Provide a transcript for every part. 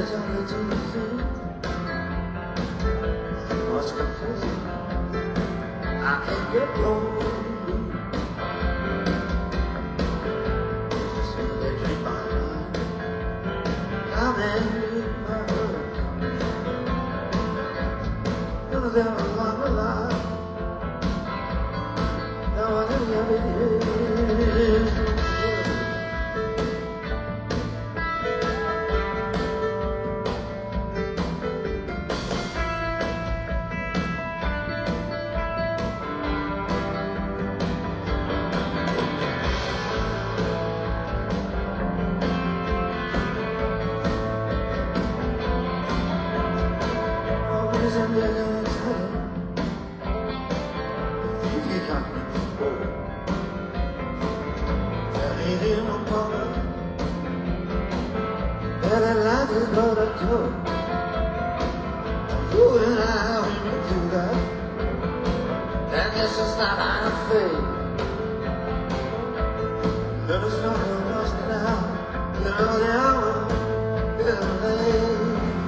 only too soon. Much confusing. I can't get no relief. Just when they drink my mind, I'm in my hurt. None of them are long alive. No one ever is. That life is but a joke. You and I will do that. And this is not our fate. Let us know us now. You know the hour is late.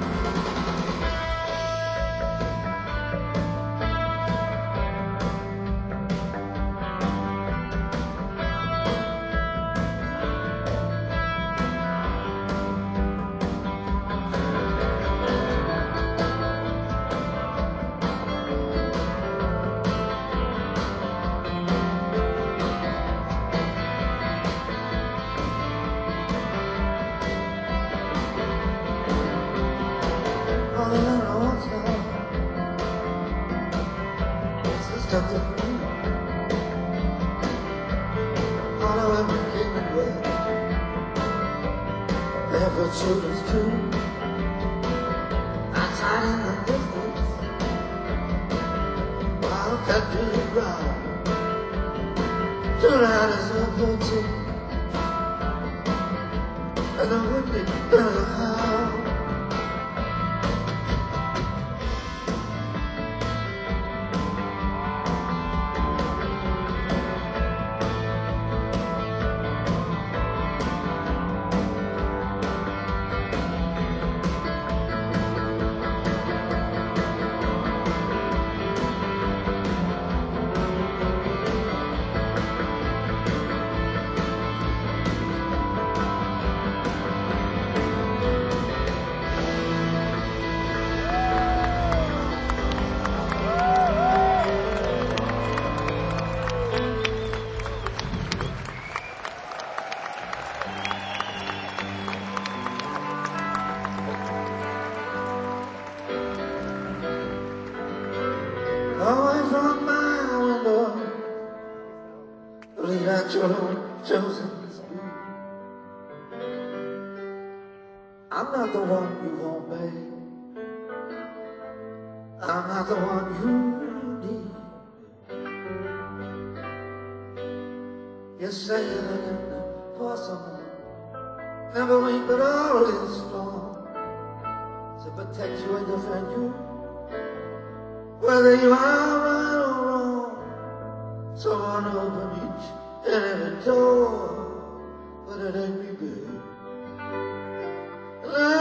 All I know is love. It's the stuff to free. All I ever came and went. There for children's too. I tied in the distance while cut to the ground. Tonight is a virtue. And the wind is gonna howl. Away from my window, lean at your chosen speed. I'm not the one you want, babe. I'm not the one you need. You say you're looking for someone, never weak but always strong, to protect you and defend you. Whether you are right or wrong, someone open each and every door, but it ain't me, babe. No,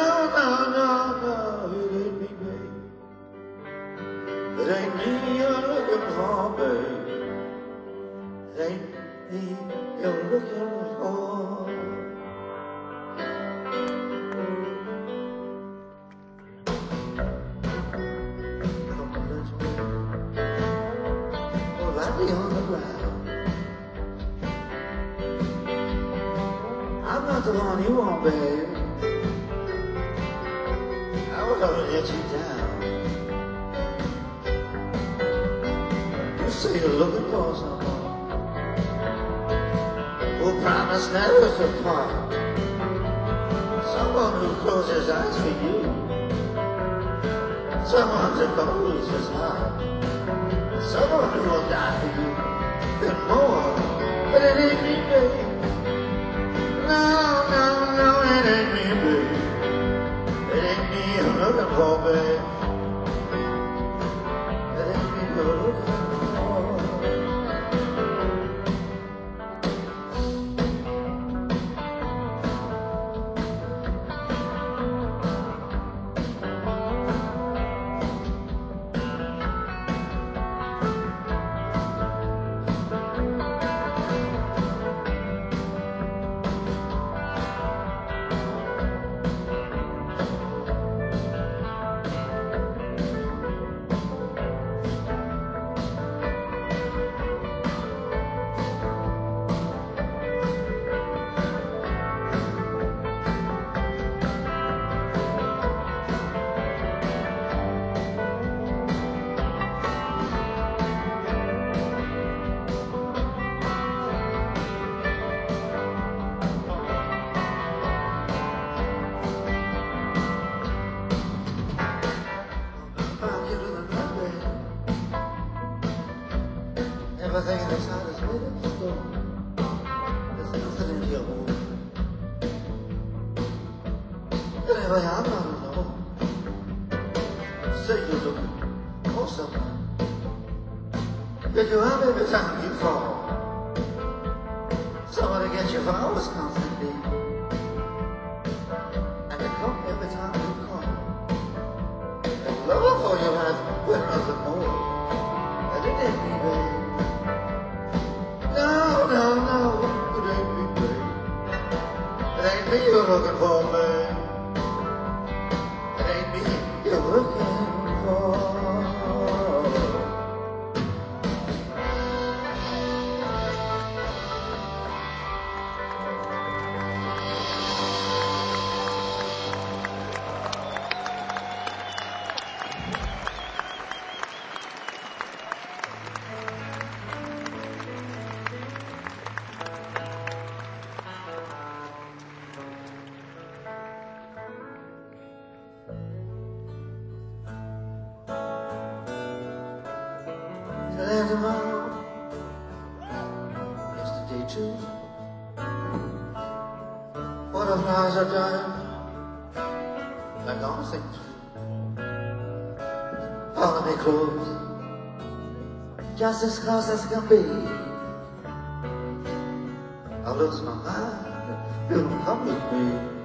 it ain't me, babe. It ain't me you're looking for, babe. It ain't me you're looking for. On the ground, I'm not the one you want, babe. I was gonna let you down. You say you're looking for someone who promised never to part, someone who closes his eyes for you, someone to close his heart. Someone who will die for you and more, but it ain't me, babe. No, it ain't me, babe. It ain't me you're looking for, babe. It ain't me you're looking for. Baby, I'm not alone. Say you're looking for someone. That you have every time you fall. Somebody gets your flowers constantly. And they come every time you call. And love for your life with nothing more. And it ain't me, babe. No, no, no, it ain't me, babe. It ain't me you're looking for, babe. It ain't me you're looking for. And tomorrow, yesterday too. Butterflies are dying, like all things. Follow me close, just as close as can be. I lose my mind, you don't come with me.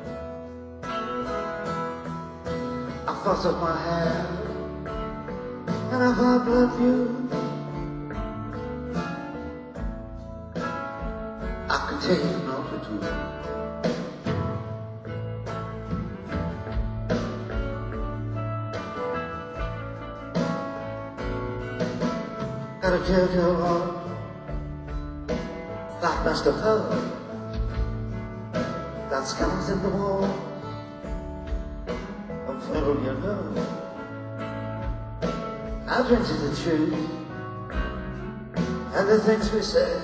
I fuss up my hair, and I vibe love you. I can tell you an awful truth. Got a telltale heart, like Master Pearl. Got scars in the wall, I'm full of your love. I drink to the truth, and the things we said.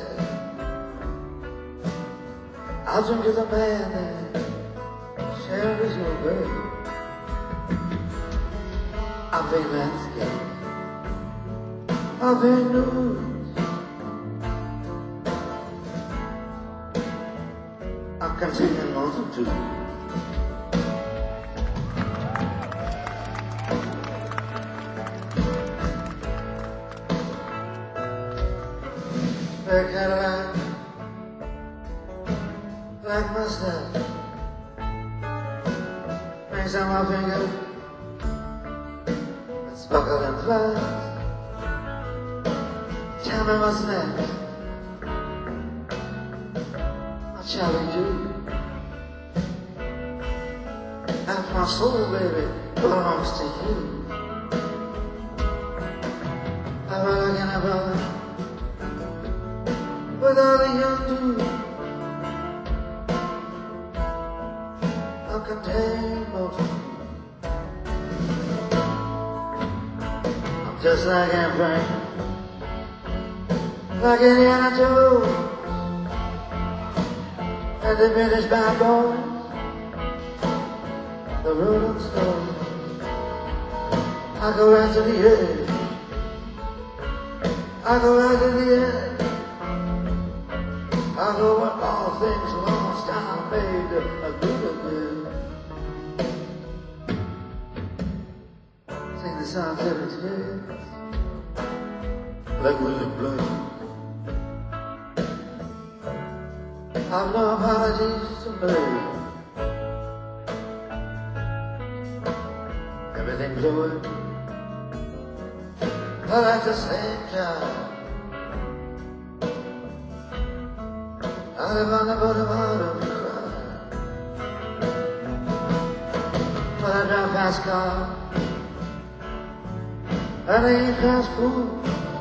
I'll drink to the man that shares your bed. I'll be landscape, I'll be news. I'll continue multitude. Black Cadillac, black mustache, rings on my finger, and sparkle and flash. Tell me what's next, I'll challenge you. And my soul, baby, belongs to you. How can I brother, with all the young do? I'll contain multitude. I'm just like Anne Frank, like Indiana Jones, and the British bad boys, the Rolling Stones. I go right to the edge, I go right to the edge. I go when all things lost, I made a good again. Sing the song every day, like William Blake. I've no apologies to make. Everything's good, but at the same time, I live on the bottom out of the crowd. When I drive fast car, and I eat fast food,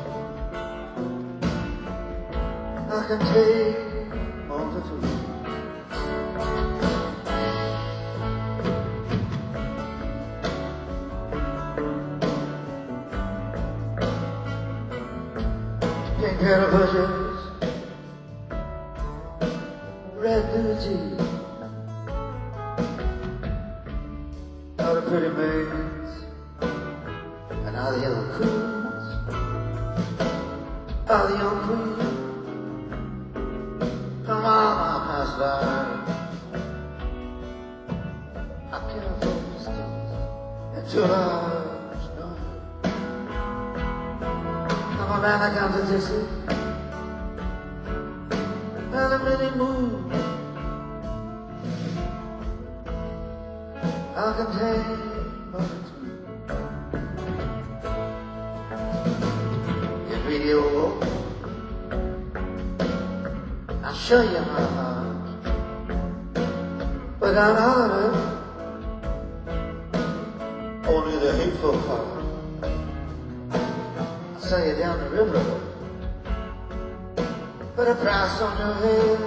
I can take multitude. Pink hair of bushes, red blue jeans, all the pretty maids, and all the yellow coons, all the young queens. Come on, I'll pass by. I can't afford distance into large noise. I'm a man that comes to Dixie, and a many moves I can take but two. Get radio, I'll show you my heart without order, only the hateful part. I'll sell you down the river, put a price on your head.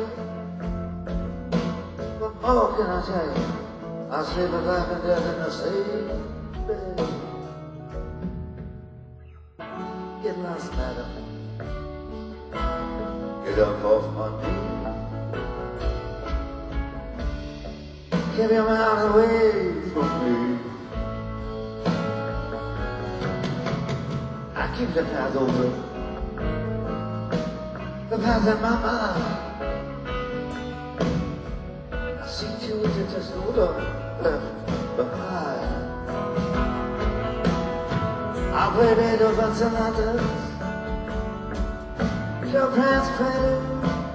What more can I tell you? I'll save a life and death in the same bed. Get lost, madam. Get up off my knee. Keep your mind away from me. I keep the path open, the path in my mind. I see to it that there's no door left behind. I play Beethoven and sonatas, Chopin's prelude.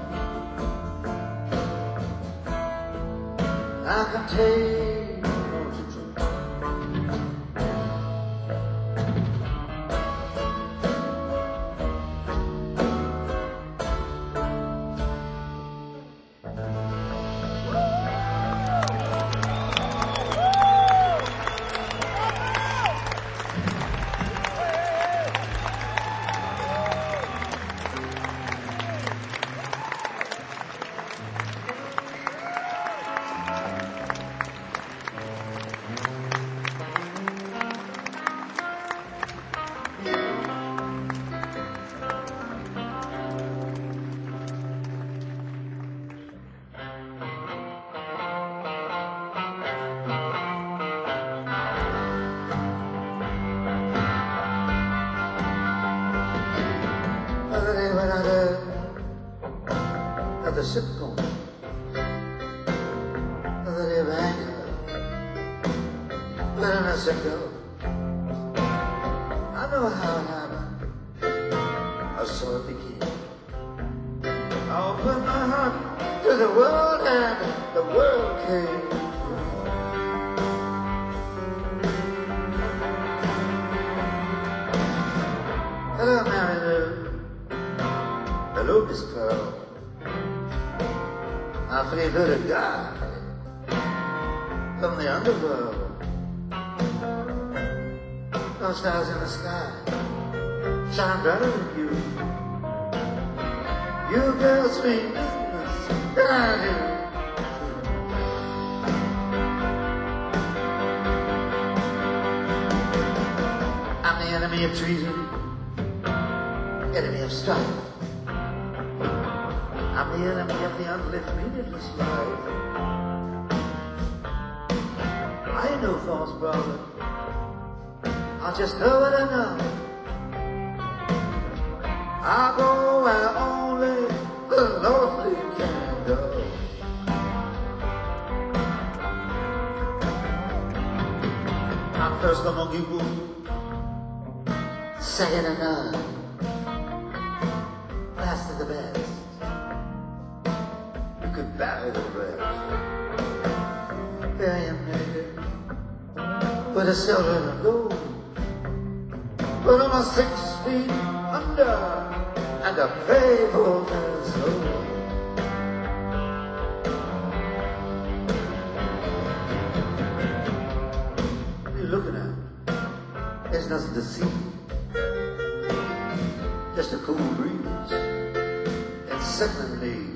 I can take no to truth. At the sitcom, the day of anger, letting us go. I know how it happened, I saw it begin. I opened my heart to the world and the world came. Hello, Mariner. Hello, Miss Pearl. I favored a guy from the underworld. No stars in the sky shine brighter than you. You girls mean business than I do. I'm the enemy of treason, enemy of strife. I'm the enemy of the unlived, meaningless life. I ain't no false prophet, I just know what I know. I go where only the lonely can go. I'm first among you, second to none, last to the best. Could bury the rest. Bury him naked with a silver and gold. Put him 6 feet under and a faithful soul. What are you looking at? There's nothing to see. Just a cool breeze and second lead.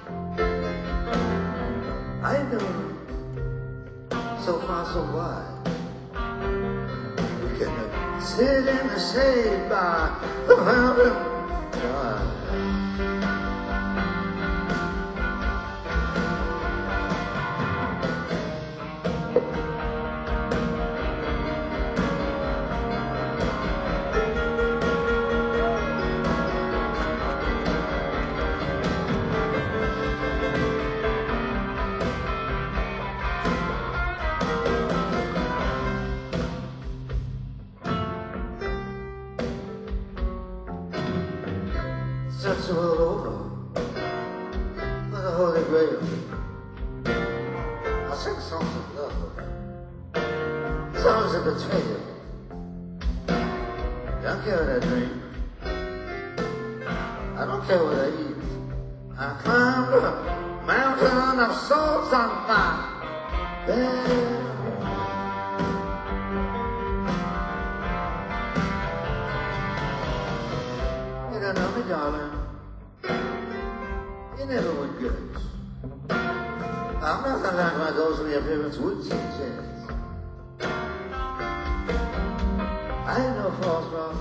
I know, so far so wide. We can sit in the shade by the mountain drive. There's always a betrayal. Don't care what I drink. I don't care what I eat. I climbed a mountain of salt on my bed. You don't know me, darling. You never would good. I'm not gonna like my goals when the appearance would suggest. I ain't no false wrong.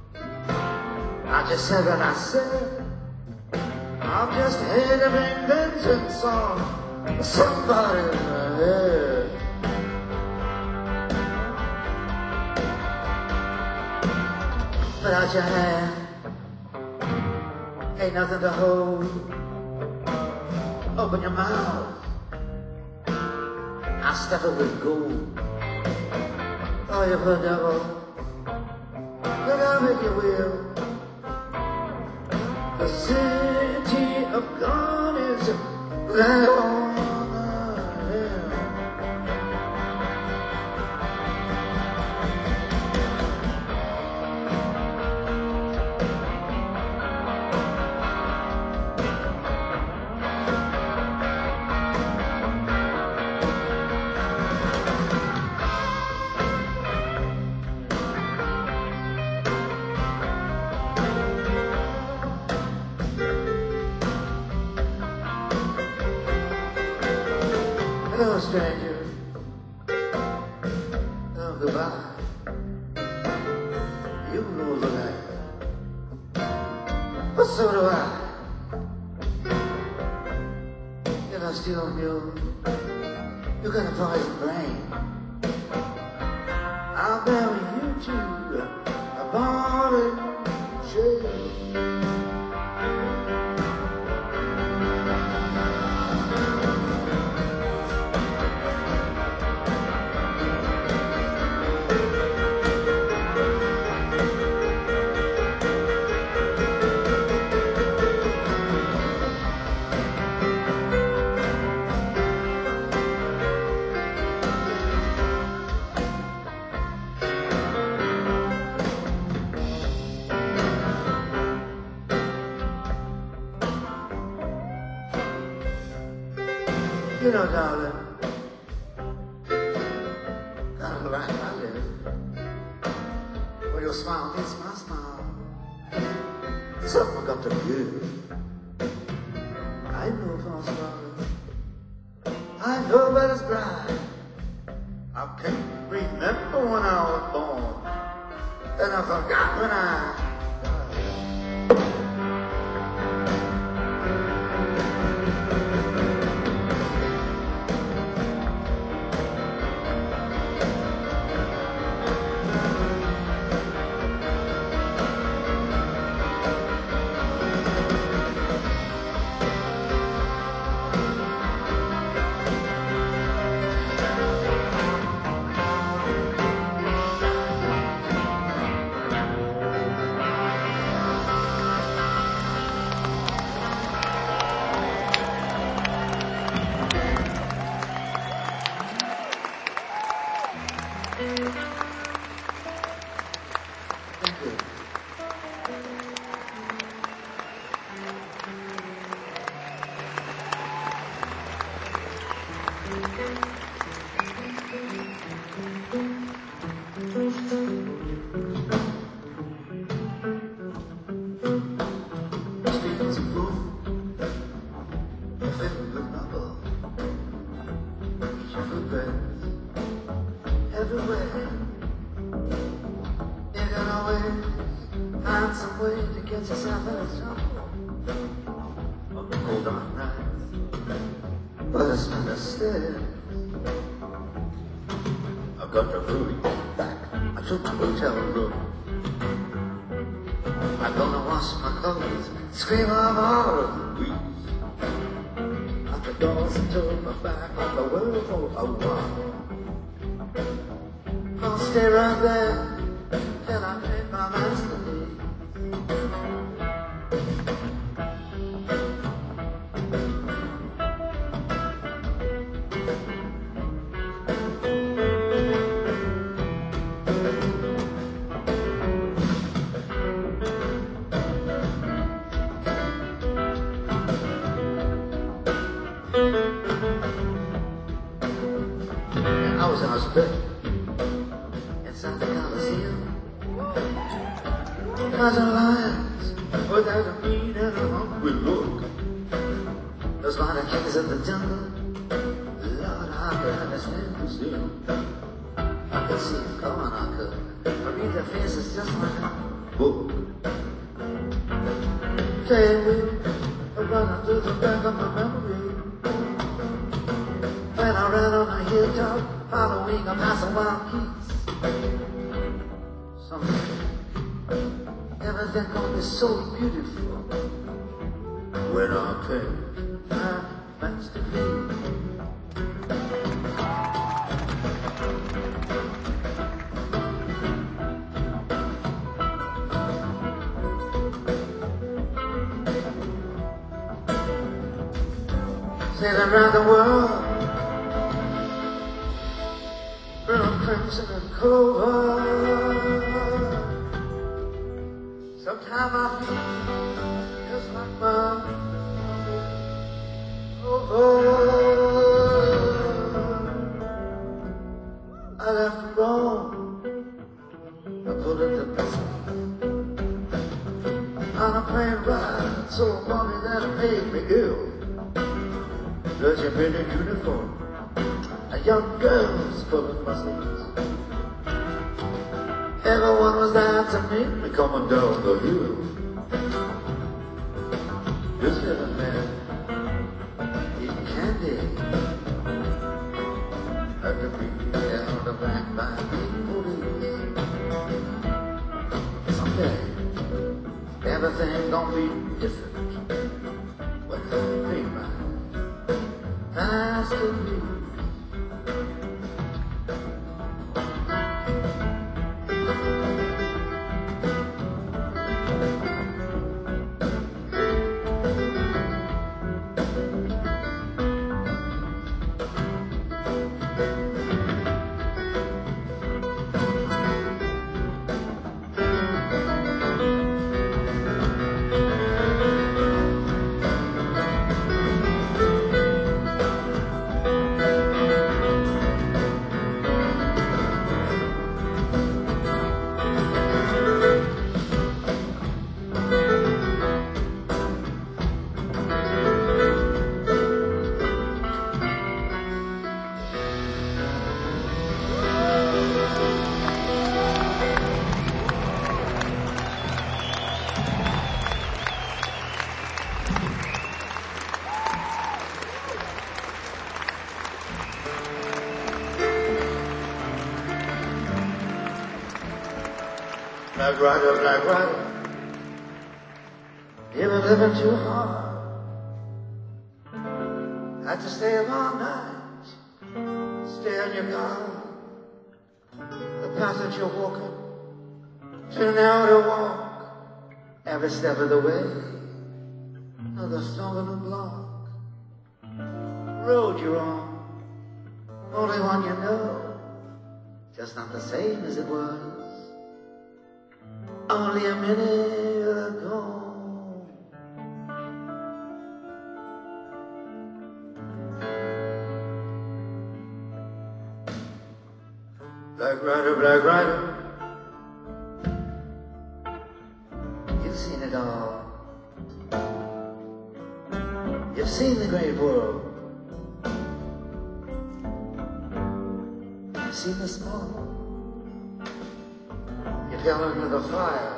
I just said what I said. I'm just here to bring vengeance on somebody in the head. Without your hand, ain't nothing to hold. Open your mouth, I'll stuff it with gold. Oh, you poor devil, look how big you will. The city of God is right on the hill. Hello, stranger. Oh, goodbye. You know the life, but so do I. And I still knew you got a poison brain. I'll bury you too, a ball in jail. You know, darling, kind of like I live. When your smile hits my smile, something got to give. I know false darling, I know that it's bright. I can't remember when I was born, and I forgot when I died. Thank you. Streets of blue, filled with rubble. Your footprints everywhere. You can always find some way to get yourself out of trouble. On the cold dark nights, but it's misunderstood. I got the room back. I took my hotel room. I'm gonna wash my clothes, scream of all of the weeds. Out the doors and turn my back on the world for a while. I'll stay right there till I make my masterpiece. imagine lions without a mean and a hungry look. Those lion kings in the jungle, Lord, how could I understand this deal? I could see them coming, I could. I read their faces just like a book. Playing with, running through the back of my memory. When I ran on a hilltop, following a mass of wild geese. Someday, everything gonna be so beautiful. When I came, my masterpiece. Sailing around the world, brown crimson and clover. Sometimes I feel just like my over. I left Rome, I put it to Brazil. On a plane ride, so mommy that it made me ill. Virgin in a uniform, a young girl's pulling my sleeves. Everyone was there to meet me coming down the hill. This little man eating candy at the beat down the back by the police. Someday, everything gonna be different when I pay my masterpiece. Black rider, you were living too hard. Had to stay a long night, stay on your guard. The path that you're walking, too narrow to walk every step of the way. Another stumbling block, road you're on, only one you know, just not the same as it was only a minute ago. Black rider, you've seen it all. You've seen the great world. You've seen the small. You fell into the fire.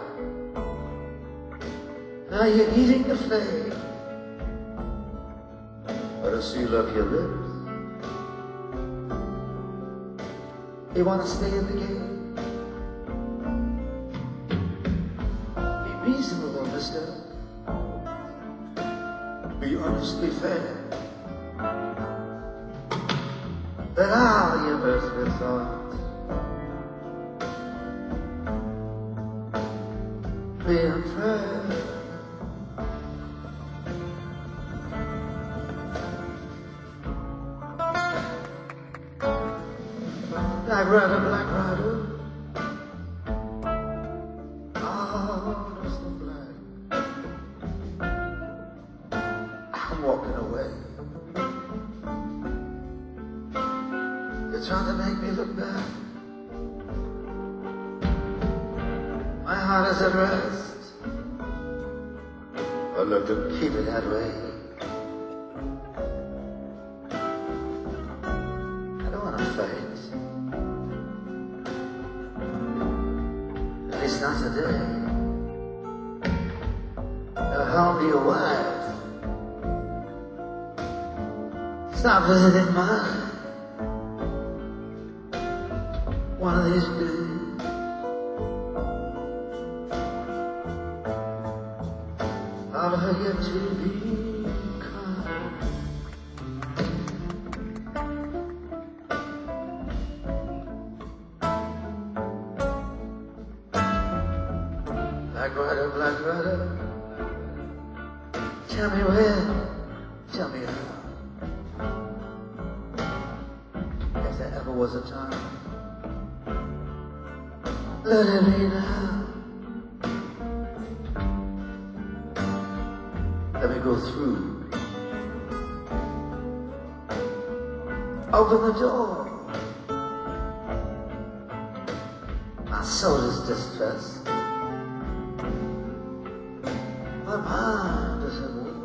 Now you're eating the flame. But to seal up your lips, you want to stay in the game. Be reasonable, mister. Be honestly fair. Let all your earthly thoughts be unfair. Black rider, honest and black. I'm walking away. You're trying to make me look back. My heart is at rest. I'd love to keep it that way. I don't want to fight. At least not today. Now, home to your wife. Stop visiting mine. One of these days. I'll forget to be kind. Black rider, tell me when, tell me how. If there ever was a time, let it be now. Let me go through. Open the door. My soul is distressed. My mind is at war.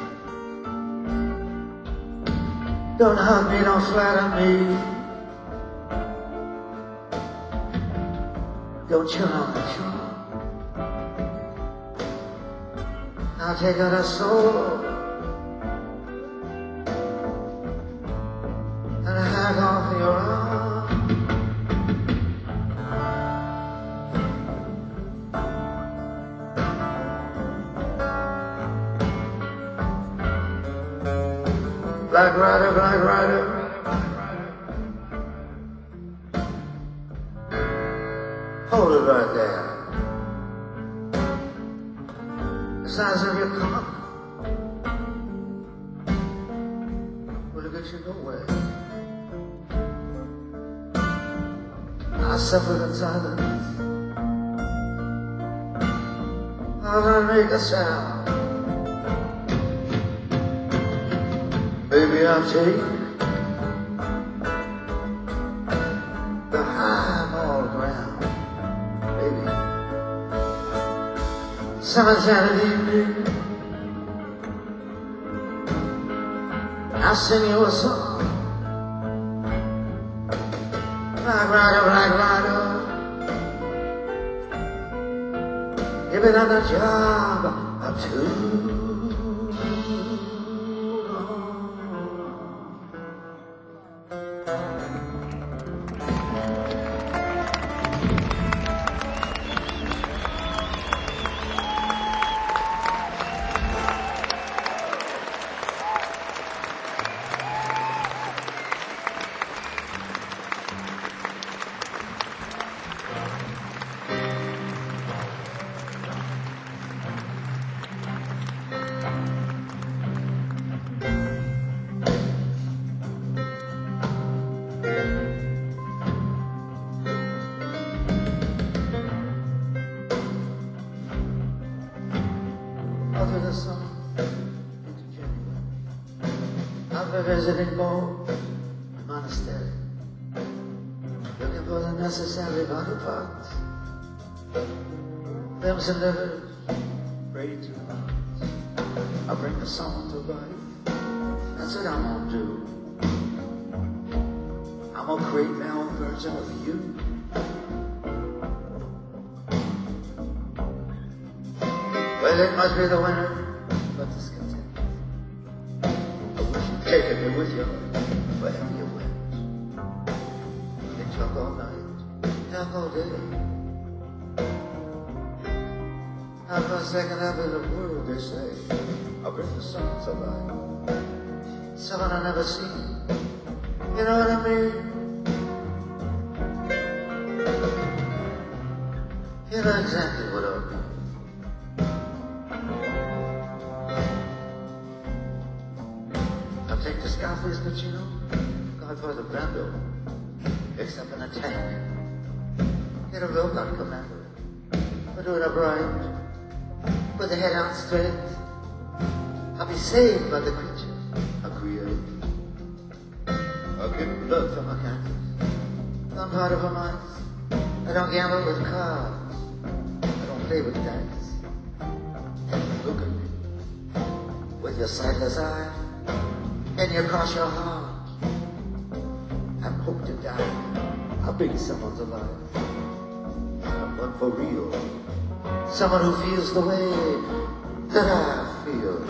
Don't hug me, don't flatter me. Don't chill on the shore. I'll take out a soul and hang off your arm. Black rider, black rider. Hold it right there. The size of your cock will get you nowhere. I suffered in silence. I don't make a sound. Baby, I'll take the high ball ground. Baby, summertime evening, I'll sing you a song. Black rider, black rider, you've been on the job of too after the summer into January, after visiting Paul, the monastery, looking for the necessary body parts, limbs and livers, ready to rise. I bring the song to life. That's what I'm gonna do. I'm gonna create my own version of you. Well, it must be the winner, but discontent. I wish you'd taken me with you wherever you went. You talk all night, talk all day. Not for a second half of the world, they say. I'll bring the sun to life. Someone I've never seen. You know what I mean? You know exactly what I mean. I'll take the Scarface Pacino, Godfather Brando, mixed up in a tank. Get a rope on commando. Put it upright. Put the head out straight. I'll be saved by the creature I create. I'll get blood from my canvas. I'm part of a mice. I don't gamble with cards. I don't play with dice. Look at me. with your sightless eye, and you cross your heart and hope to die. I'll bring someone to life, but for real, someone who feels the way that I feel.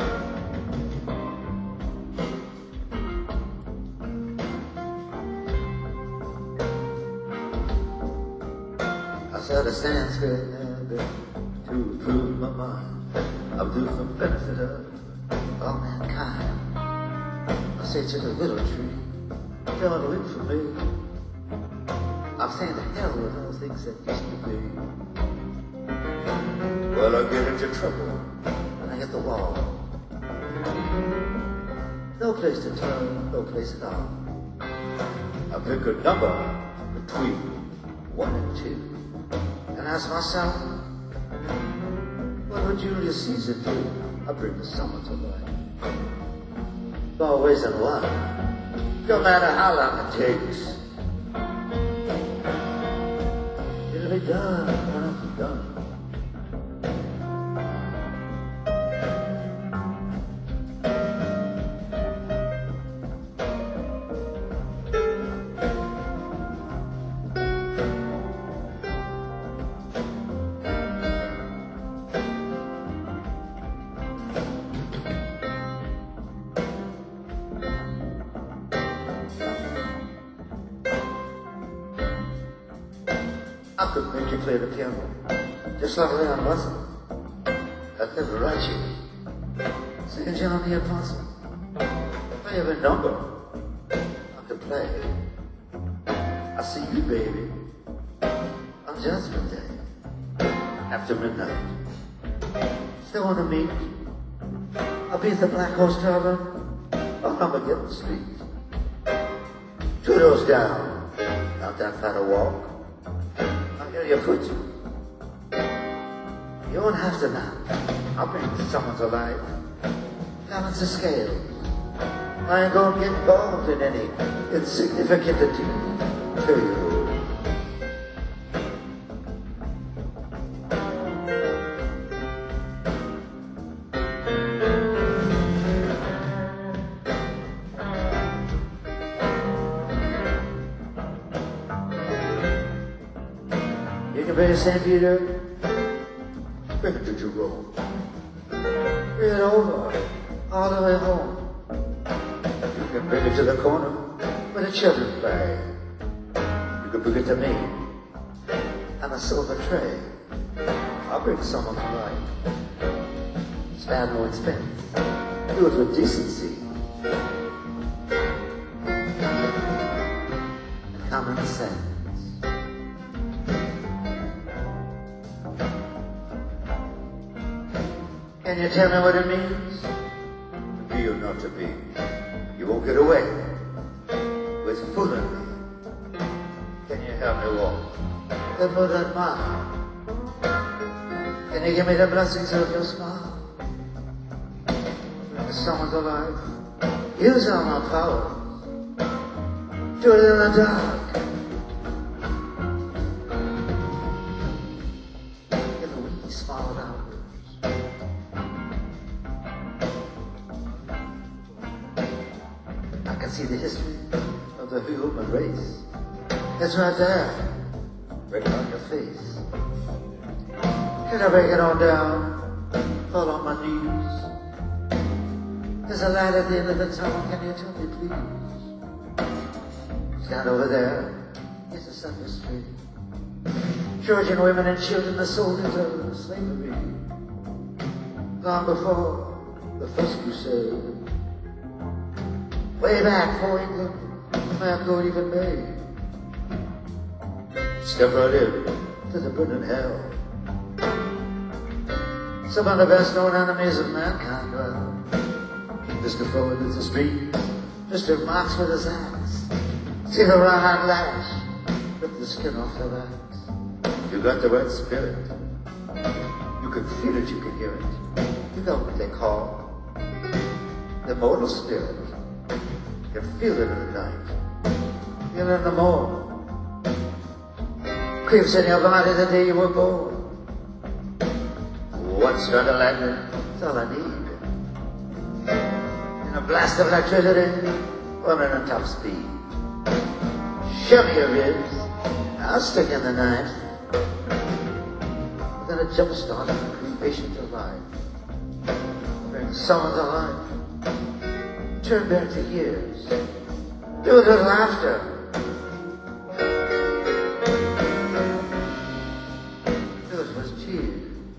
I said a Sanskrit to improve my mind. I'll do for the benefit of all mankind. I say to the little tree, don't wait for me. I'm saying to hell with all things that used to be. Well, I get into trouble when I hit the wall. No place to turn, no place at all. I pick a number between 1 and 2. And ask myself, what would Julius Caesar do? I bring the summer to life. Always in one, no matter how long it takes. It'll be done when I'm done. I could make you play the piano, just like Leon Russell. I could write you, sing John the Apostle. Play every number I could play. I see you, baby, on Judgment Day, after midnight. Still wanna meet? I'll be at the Black Horse Tavern on Armageddon Street. 2 doors down, not that far to walk. Your foot. You won't have to now. I'll bring someone to life. Balance the scales. I ain't gonna get involved in any insignificant detail. You can bring it to St. Peter, bring it to Jerome. Bring it over, all the way home. You can bring it to the corner where the children play. You can bring it to me on a silver tray. I'll bring someone to life. Spare no expense. Do it with decency and common sense. Can you tell me what it means? To be or not to be. You won't get away with fooling me. Can you help me walk the moonlit mile? Can you give me the blessings of your smile? Bring someone to life. Use all my powers. Do it in the dark. Give a wee smile out. I can see the history of the human race. It's right there, right on your face. Can I break it on down, fall on my knees? There's a light at the end of the tunnel, can you tell me please? Stand over there, it's a Sunday street. Georgian women and children, the soldiers of slavery. Long before the first crusade. Way back for England, man could even made. Step right in to the burning hell. Some of the best known enemies of mankind dwell. Mr. Ford with his speed, Mr. Marx with his axe. See the rawhide lash, rip the skin off the wax. You got the right spirit. You can feel it, you can hear it. You know what they call the mortal spirit. You can feel it in the night, feel it in the morning. Creeps in your body the day you were born. One strand of lightning, that's all I need. in a blast of electricity, running at top speed. Show me your ribs, I'll stick in the knife. We're gonna jumpstart creation to life. Bring summer to life. Turn back the years. Do it with laughter. Do it with tears.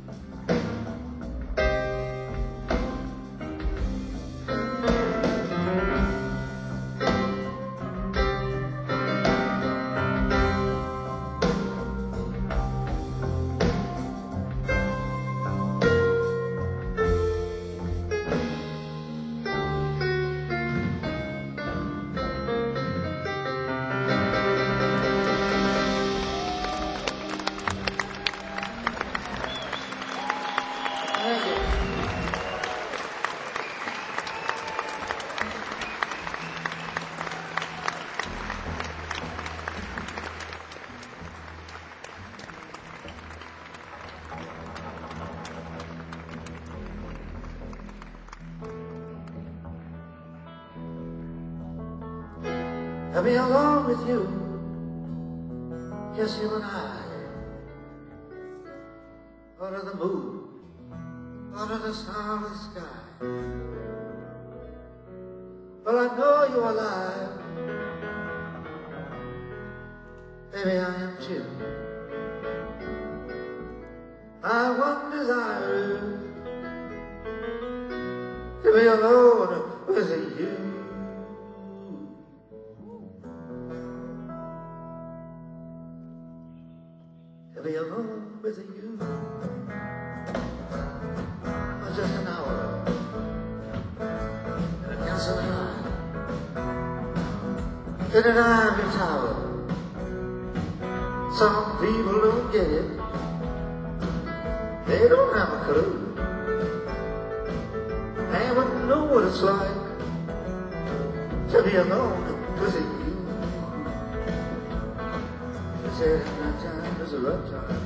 I'll be alone with you, just you and I, under the moon, under the starless sky. Well, I know you're alive, baby, I am too. My one desire is to be alone with you. To be alone with you for just an hour in a castle high in an ivory tower. Some people don't get it, they don't have a clue. They wouldn't know what it's like to be alone with you. They said at night time is a rough time.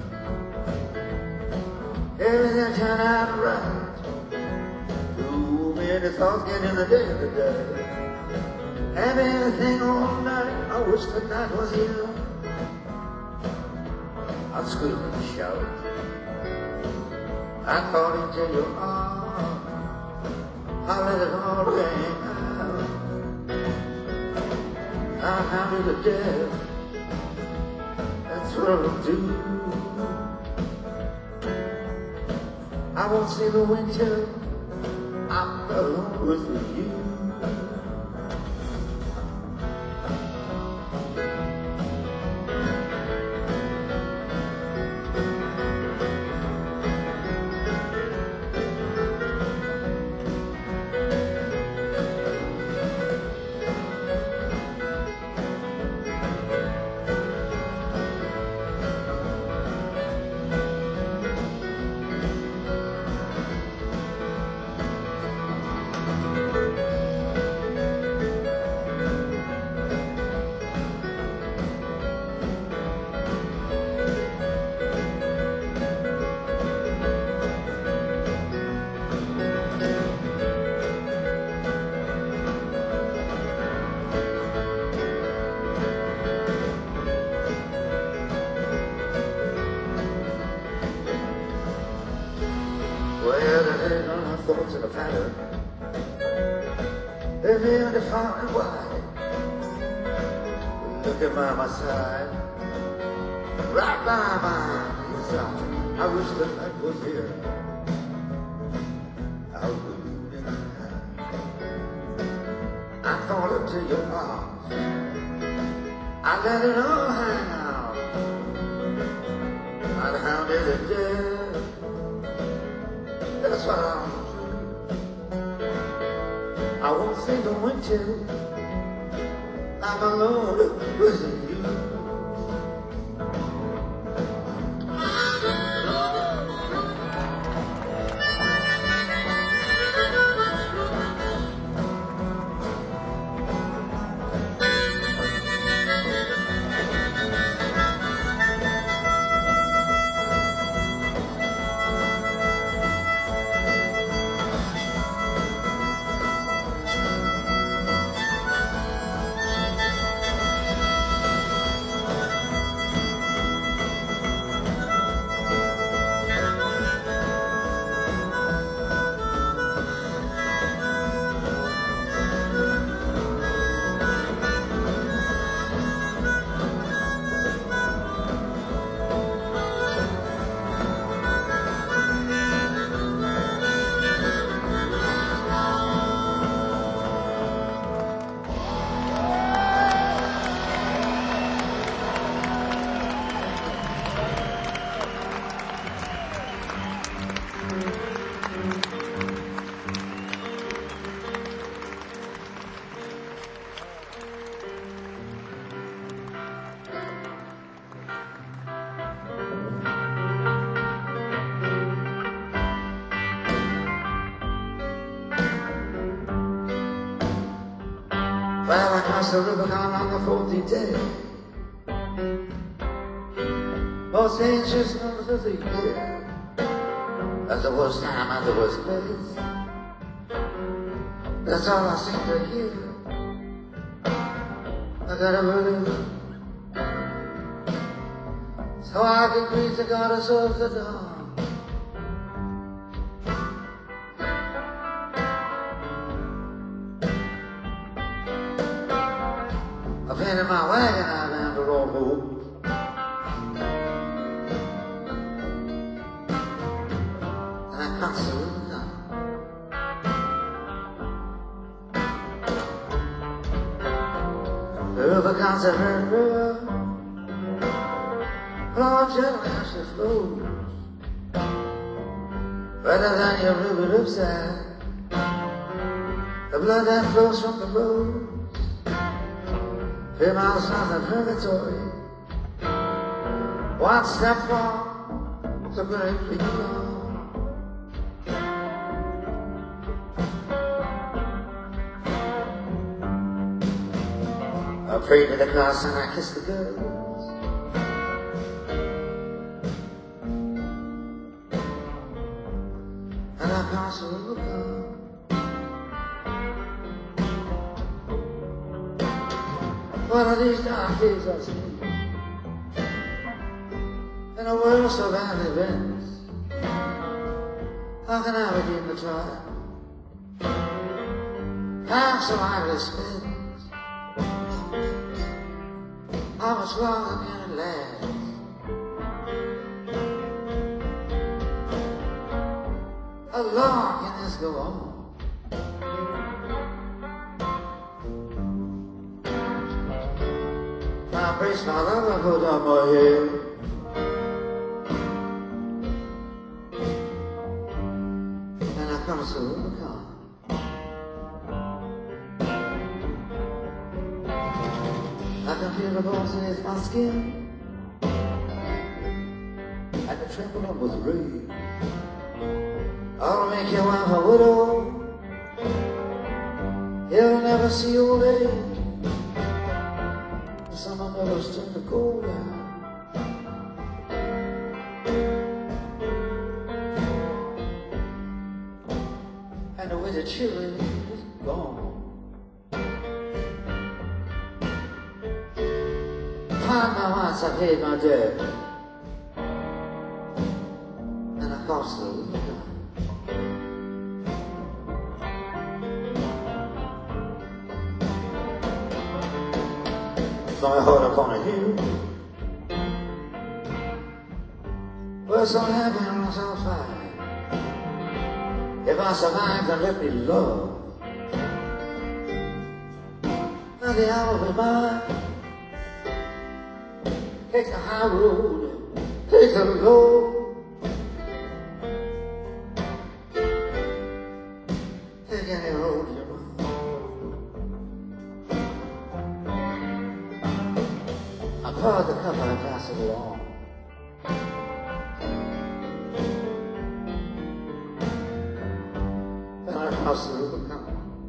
Everything turned out right. Too many thoughts get in the day of the day. Everything all night, I wish the night was here. I'd scream and shout, I'd call into your arms, I'd let it all hang out. I'd hammer to death, that's what I'll do. I won't see the winter, I'm alone with you. Well, there ain't no thoughts in a pattern. They're near to far and wide. Looking by my side, right by my side. I wish the night was here. I would I call it to your arms. I let it all hang out. I'd hound it to death. That's what I'll do. I won't see the winter. I'm alone with you. Well, I crossed the Rubicon on the 14th day. Most anxious numbers of the year. That's the worst time and the worst place. That's all I seem to hear. I gotta believe. So I can greet the goddess of the dawn. I painted my wagon out down the road. And I come to Rubicon. The Rubicon's a river, flowing gently as she flows, rather than your ruby upside. The blood that flows from the rose, 3 miles south of purgatory. One step from the great freedom. I prayed to the cross and I kissed the girls. And I crossed the Rubicon. One of these dark days I see, in a world so badly bent, how can I redeem the trial? Time so idly spent. How much longer can it last? How long can this go on? I brace my love and put on my hair. And I come to Rubicon. I can feel the bones beneath my skin. I can tremble up with rage. I'll make your wife a widow. You'll never see old age. Summer never turned to cold out. And the winter chill is gone. Find my once I paid my debt. And I crossed the Rubicon. My heart upon a hill, where some happiness I'll find. If I survive, then let me love. Now the hour will be mine. Take the high road, take the low. Take any road you want. I poured the cup and I passed it along. And I crossed the Rubicon.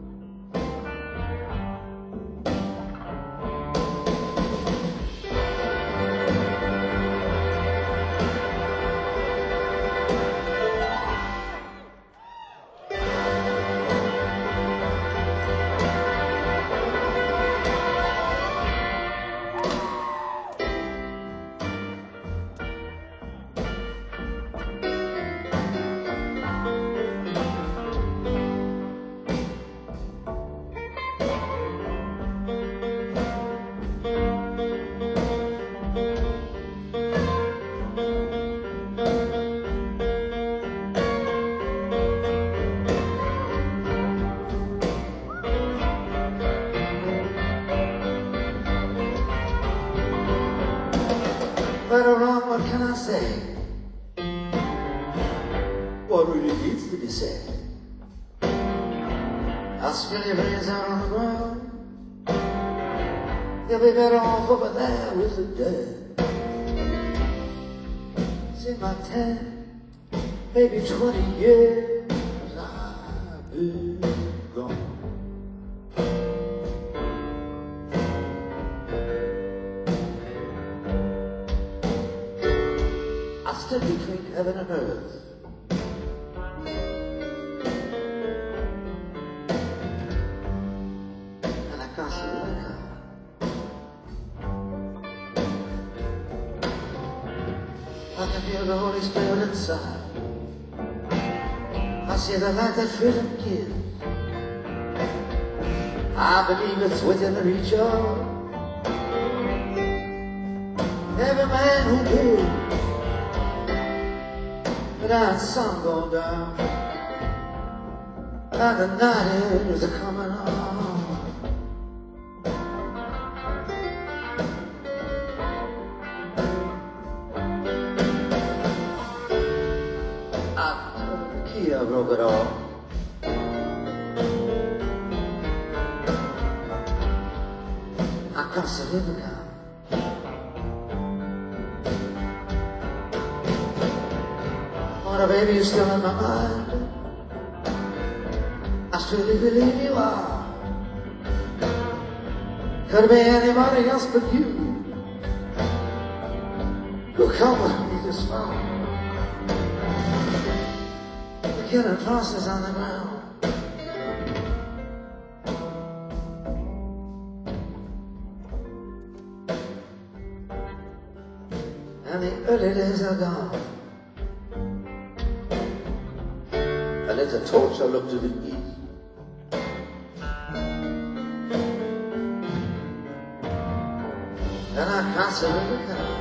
Right or wrong, what can I say? What really needs to be said? I'll spill your brains out on the ground. You'll be better off over there with the dead. See my 10, maybe 20 years I've been gone. stood between heaven and earth. And I can't see the liquor. I can feel the Holy Spirit inside. I see the light that freedom gives. I believe it's within the reach of every man who lives. But that sun go down and the night is coming on. I turned the key, I broke it off. Across the river now. Oh, baby, you're still in my mind. I truly believe you are. Could be anybody else but you who come with me this far. The killing crosses on the ground. And the early days are gone. And it's a torch I look to the east. And I can't see the car.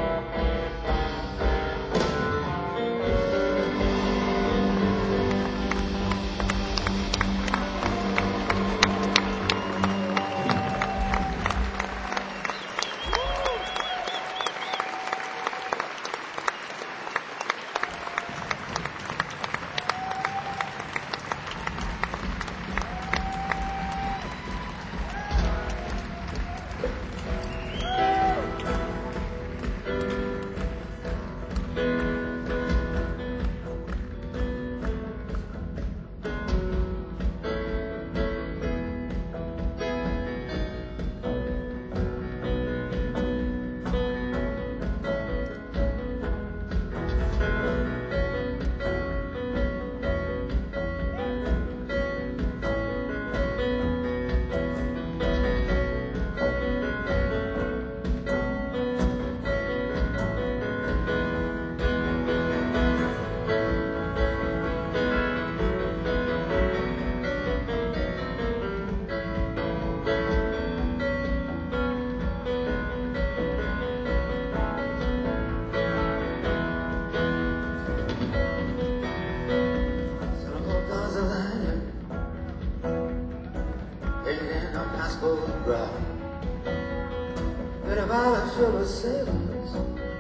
But about a full of sailors,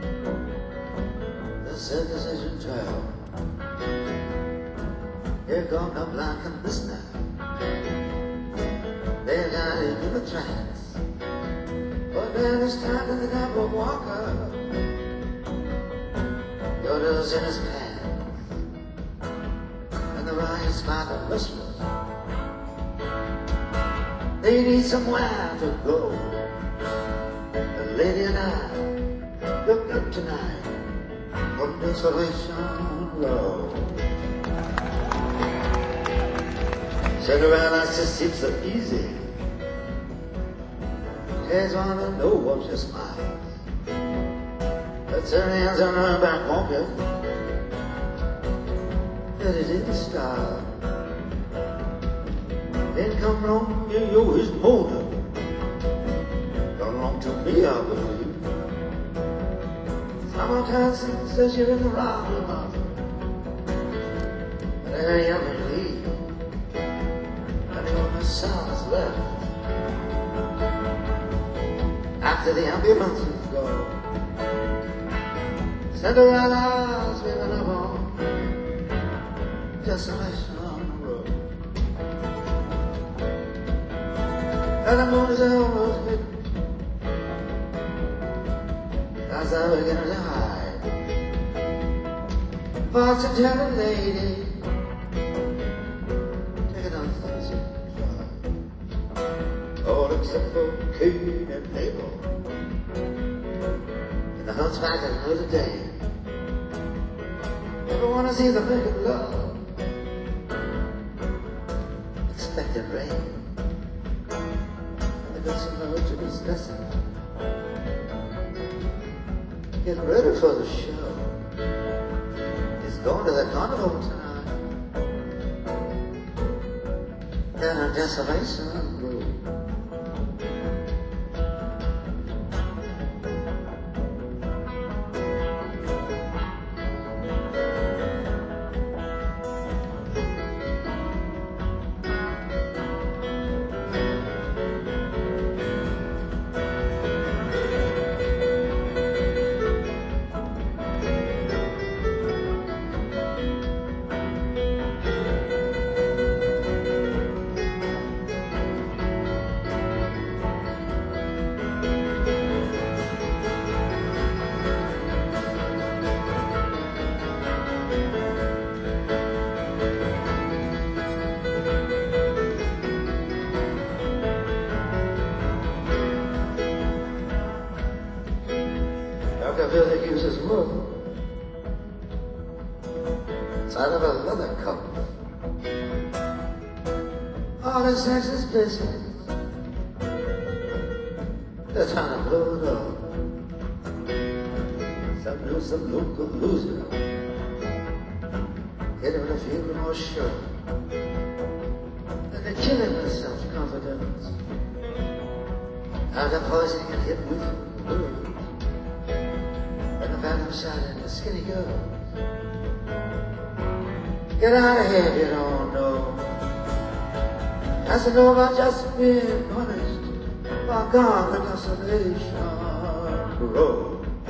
the circumcision trail. Here come the black and the snap. They got into the trance. But then it's time to the double walker. Yodel's in his pants, and the riots by the whistlers. They need somewhere to go. The lady and I looked up tonight on Desolation Road. Cinderella just seems so easy. Kids wanna know what your smile. Let's turn hands on her back pocket. But it didn't stop. Then come wrong, you his motor. Don't belong to me, I believe. Sometimes it says you're in the wrong mouth. But there you believe. And the only sound is left after the ambulances go. Cinderella's living up on Desolation Road. And the moon is almost hidden as I begin to hide. Fortune telling lady, taking on things you try. All except for Cain and Abel. And the hunchback of Notre Dame. If I wanna see the naked love, expected rain, I got some knowledge to this lesson. Get ready for the show. He's going to the carnival tonight, down on Desolation Road. Rockefeller gives his work inside of a leather cup. All the Texas places, they're trying to blow it up. Some local loser, get him to feel more sure, and they're killing with self-confidence. Out of poison get hit with words. And I found him shining a skinny girl. Get out of here if you don't know. Has to know about just being punished by God, reconciliation road.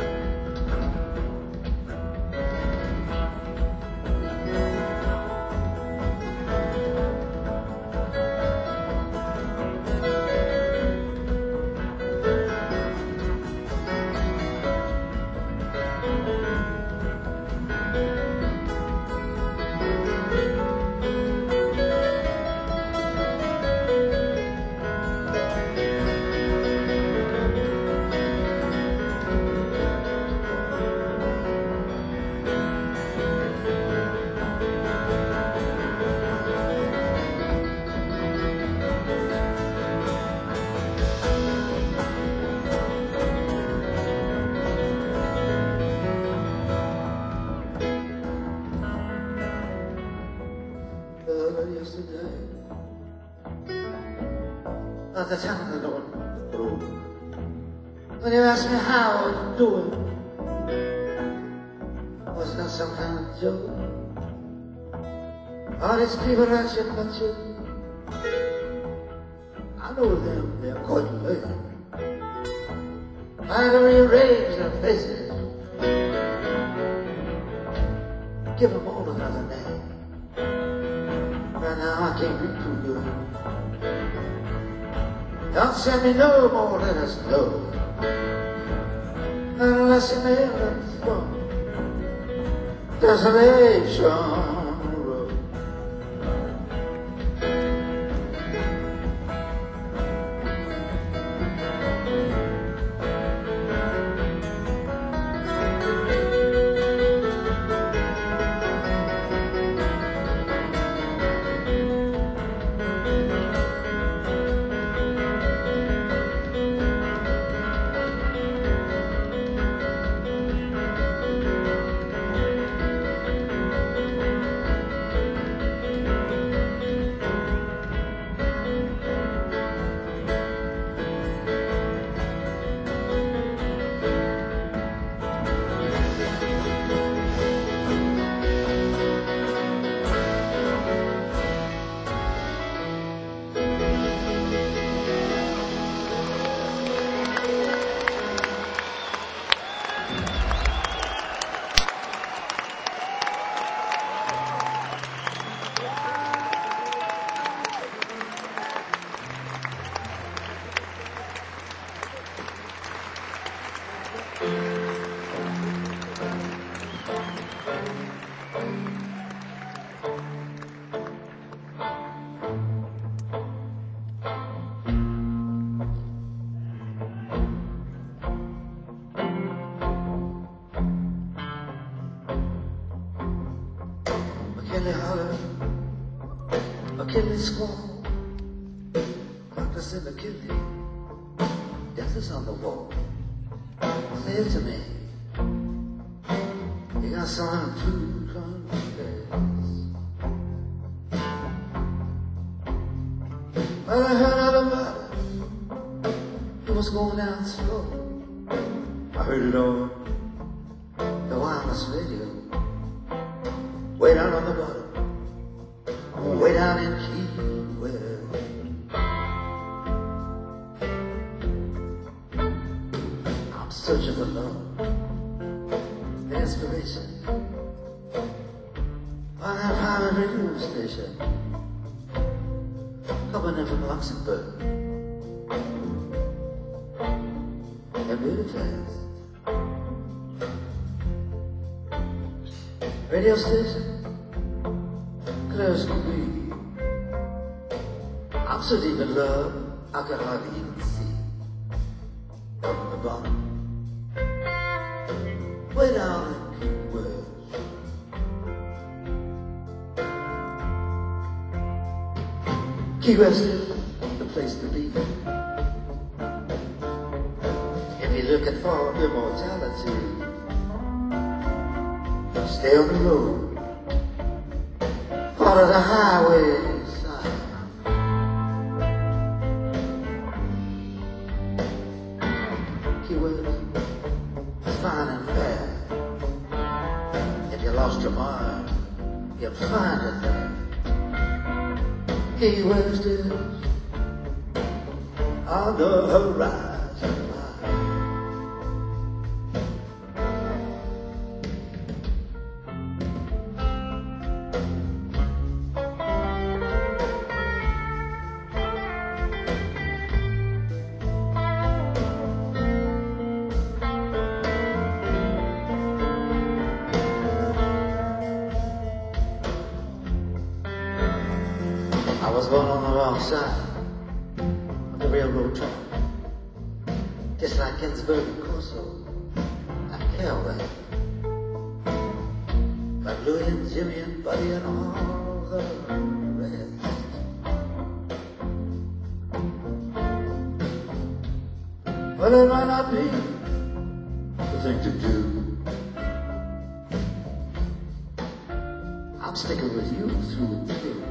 Yesterday, at the time of the Lord, when you asked me how I was doing, was not some kind of joke. All these people that you mentioned, I know them, they're quite late. I had to rearrange their faces, give them all another name. Right now I can't read too good. Don't send me no more letters, no, unless you mail them from Desolation Road. Kelly holler, a Kelly squall, practice in the Kelly, death is on the wall. Say it to me, you got something to confess. Well, I heard all about it, it was going down slow. I heard it on the wireless radio, way down on the bottom, way down in Key West. I'm searching for love and inspiration on that pirate radio station, coming in from Luxembourg, and really fast. Radio station, clear as can be. I'm so deep in love, I can hardly even see. Up on the bottom, way down in Key West. Key West is the place to be if you're looking for immortality. Stay on the road, part of the highway side. Key West is fine and fair. If you lost your mind, you'll find it there. Key West is on the horizon. I was born on the wrong side of the railroad track, just like Ginsberg and Corso and Kelway, like Louie and Jimmy and Buddy and all the rest. Well, it might not be the thing to do. I'm sticking with you through and through.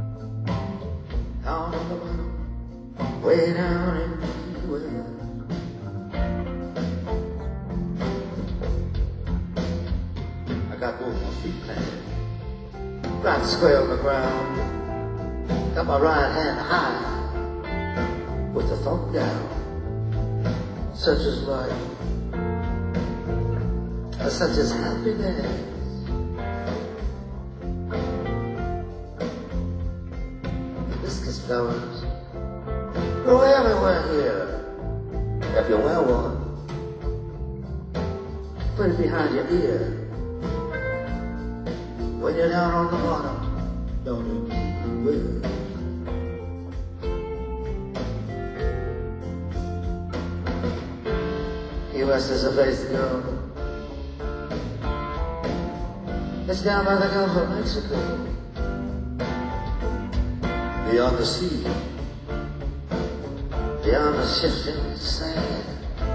Down on the bottom, way down in Key West. I got both my feet planted, right square on the ground. Got my right hand high, with the thumb down. Such as life, such as happiness. Hibiscus flowers grow everywhere here. If you wear one, put it behind your ear. When you're down on the bottom, don't you keep it weird. Key West is a place to go. It's down by the Gulf of Mexico, beyond the sea, beyond the shifting sand.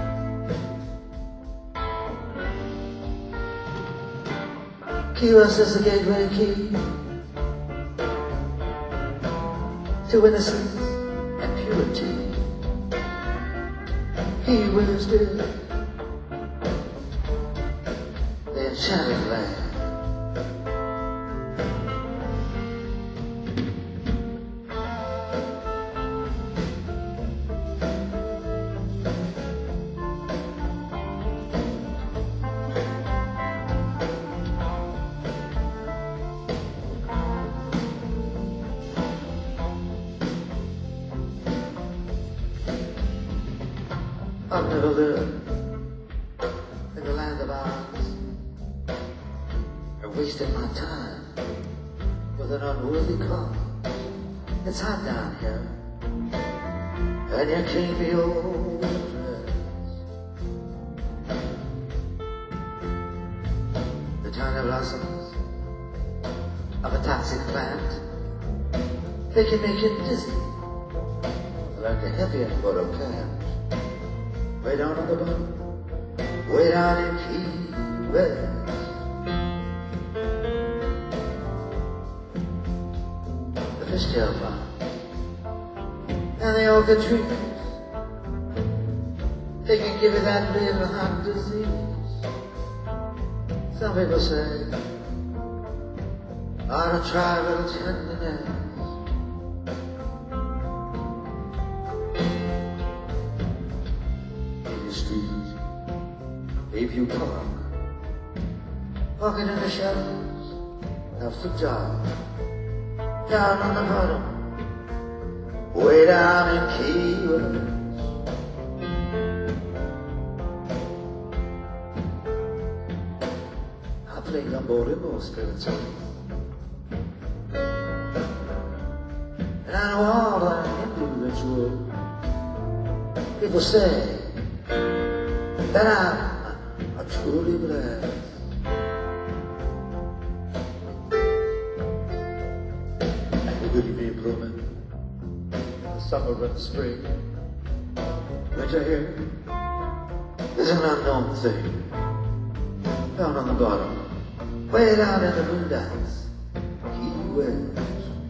Key West is the gateway key to innocence and purity. Key West is the enchanted land. I've never lived in the land of ours, or wasted my time with an unworthy cause. It's hot down here, and you can't be overdressed. The tiny blossoms of a toxic plant. They can make you dizzy, like a heavy and photo plant. Way down on the bottom, way down in Key West. The fishtail farm and the orchid trees, they can give you that little heart disease. Some people say, ought to try a little tenderness. In the street, if you park, walking in the shadows, have to jog down on the bottom, way down in Key West. I play gumbo limbo spiritual, and I know all the Hindu ritual. People say that I'm truly blessed. Good evening, Pullman. The summer and the spring. Winter here is an unknown thing. Down on the bottom, way down in the boondocks, Key West.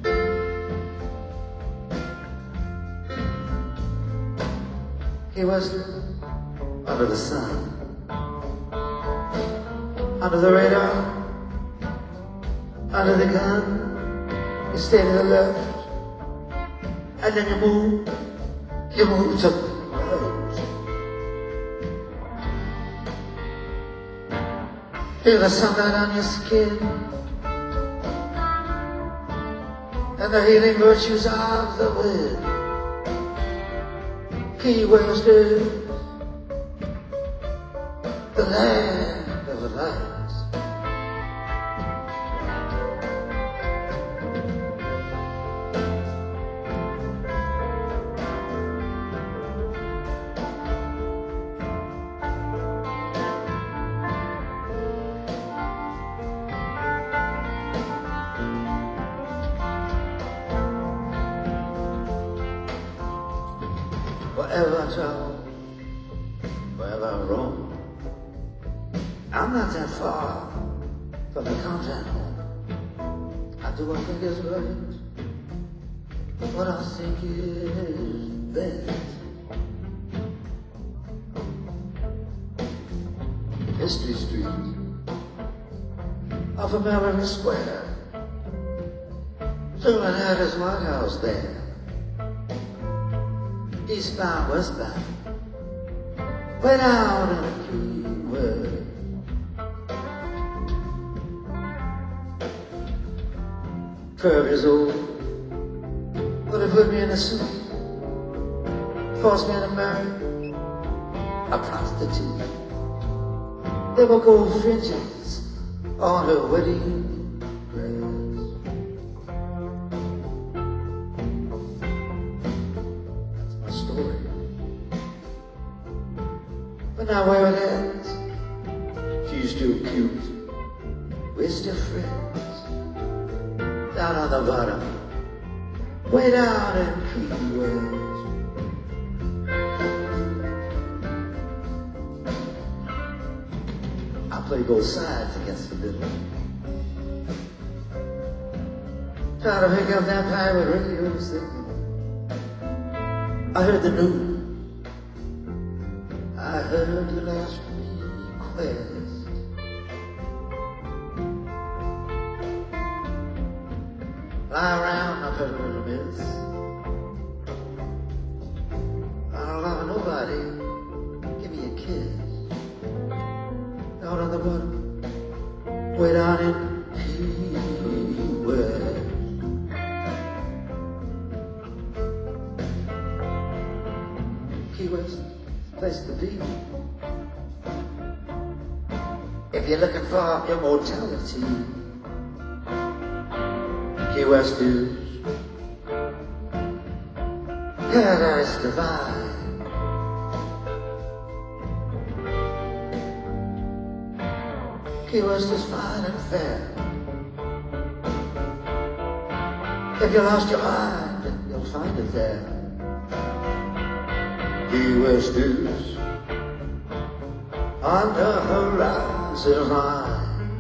Key West, under the sun, under the radar, under the gun. You stay to the left, and then you move to the right. Feel the sunlight on your skin, and the healing virtues of the wind. Key West is the land of the light. Wherever I travel, wherever I roam, I'm not that far from the content home. I do what I think is right, what I think is best. History Street, off of Melrose Square, Truman had his White House there. Eastbound, westbound, way down in Key West. Curve is old, but it put me in a suit, forced me to marry a prostitute. There were gold fringes on her wedding dress. Story. But now where it ends, she's still cute, we're still friends. Down on the bottom, way down in Key West. I play both sides against the middle, try to pick up that pirate radio signal. I heard the news, I heard your last request. Lie around, I've heard a little miss. I don't love nobody, give me a kiss. Down on the bottom, way down in Key West. Key West, place to be. If you're looking for immortality, Key West is paradise divine. Key West is fine and fair. If you lost your mind, you'll find it there. Key West is on the horizon line.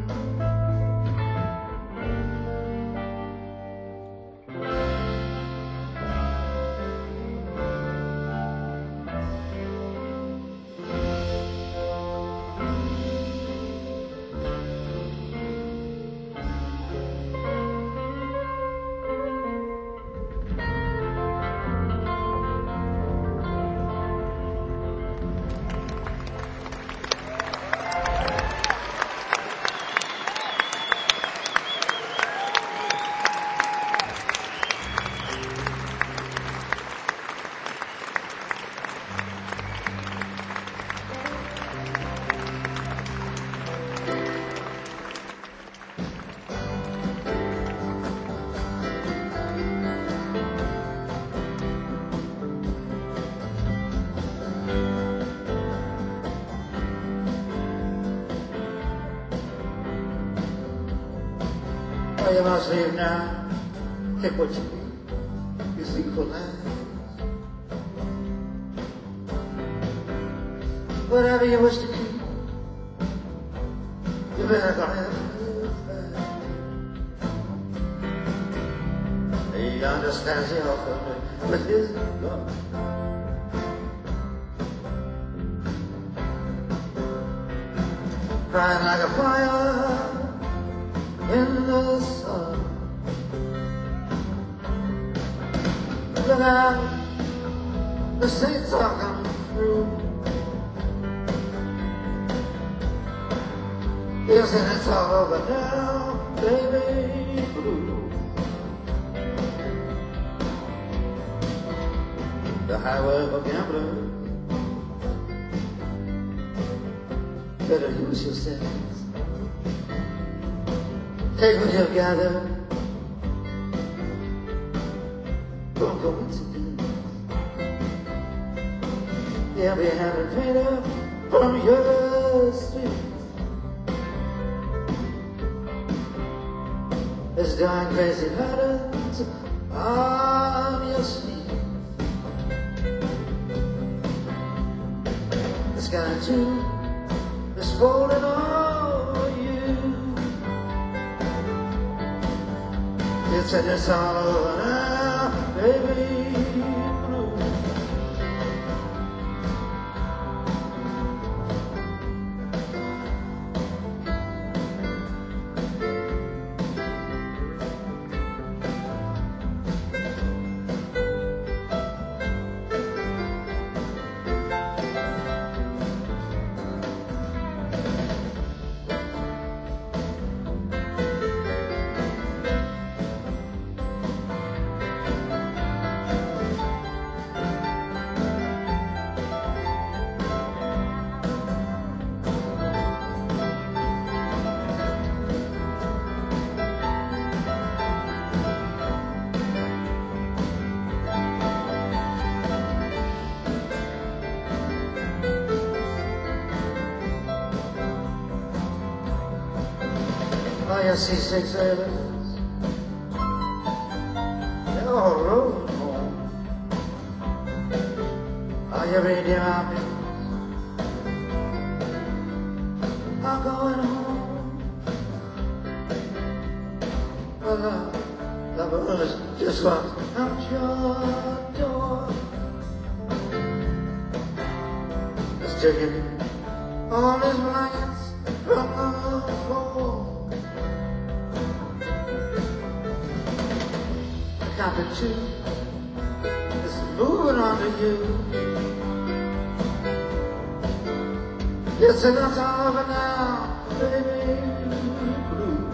Oh, you must leave now. Take what you need. You seek for last. Whatever you wish to keep, you better go ahead and live fast. He understands the offer with his love. Crying like a fire in the sun. Look out, the saints are coming through. Yes, and it's all over now, baby blue. The highway of gamblers, better use your sense. Take what you've gathered from coincidence. They'll be having freedom from your streets. There's darn crazy patterns on your sleeve. The sky too is falling on you. It's in this all over now, baby blue. Oh, you see six sailors, they're all rowing home. Oh, you read your armies, I'm going home. Well, the birds just walked out your door. It's taking all his blankets from the floor. Counting two is moving on to you. Yes, and that's all over now, baby blue.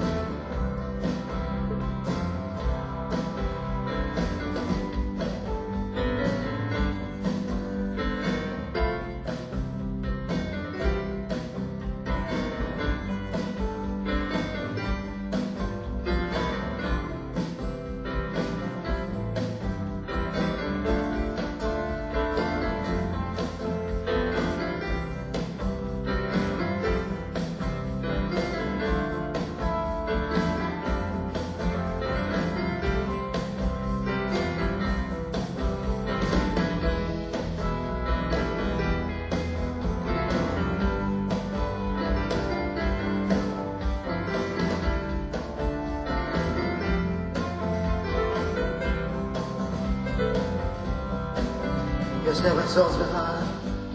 stepping stones behind.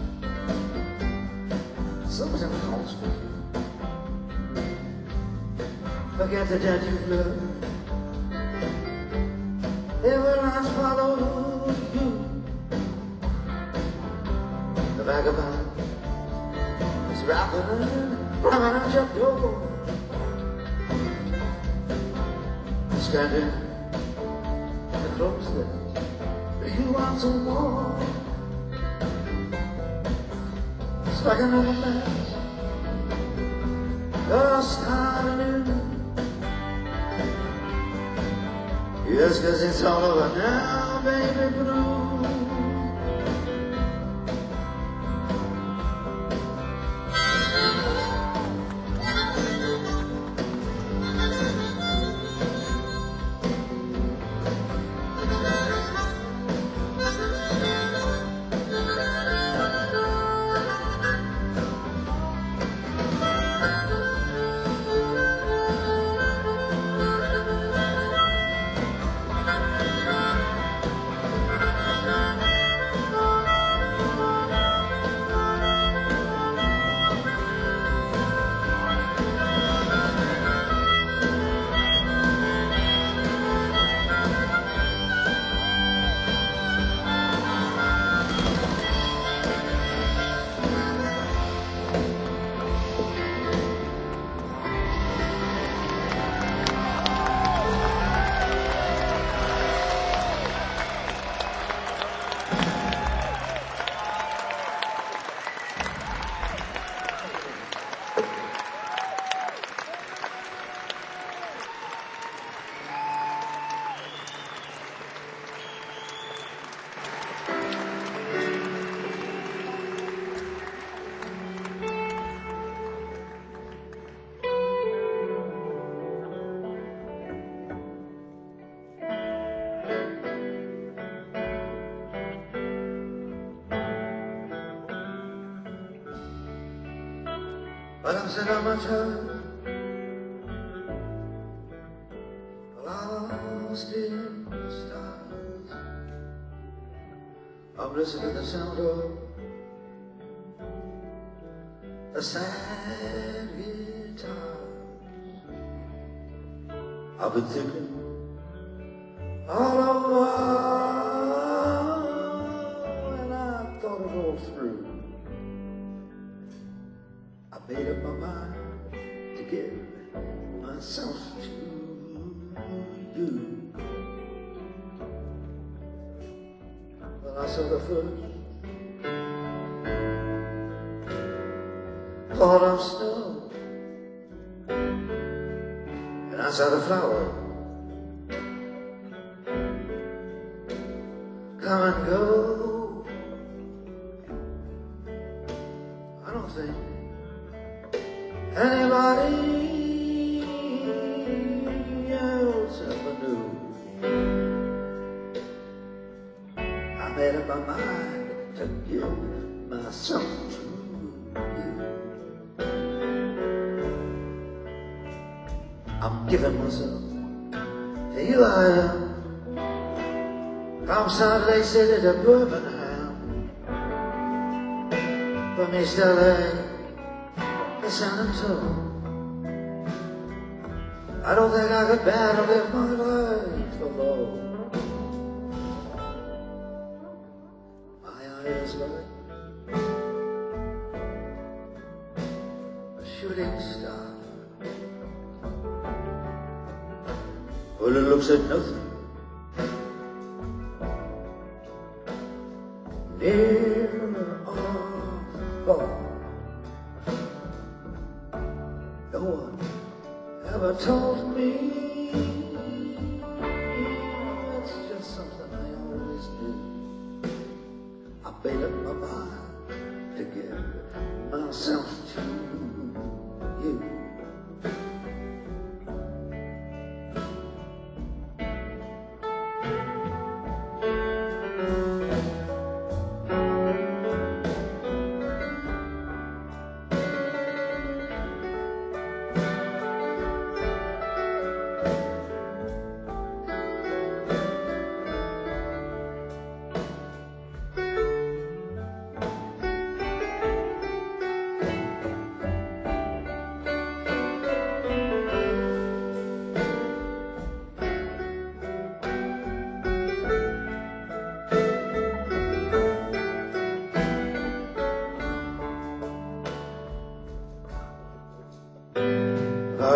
Something's in the house for you. Forget the dead you've loved. Every last follow you. The vagabond is rapping at your door. Standing at the close there. You want some more? It's like another match, just starting new. Yes, 'cause it's all over now, baby blue. But I'm sitting on my chair, lost in the stars. I'm listening to the sound of a sad guitar. I've been thinking all over, and I thought it all through. I made up my mind to give myself to you. When I saw the first fall of snow, and I saw the flower come and go, I don't think anybody else ever knew. I made up my mind to give myself to you. I'm giving myself to you, I am. From Salt Lake City to Birmingham, from East LA to San Antonio. I don't think I could bear to live my life alone. My eyes like a shooting star. Well, it looks at nothing near or far. No one ever told me it's just something I always do. I made up my mind to give myself to you.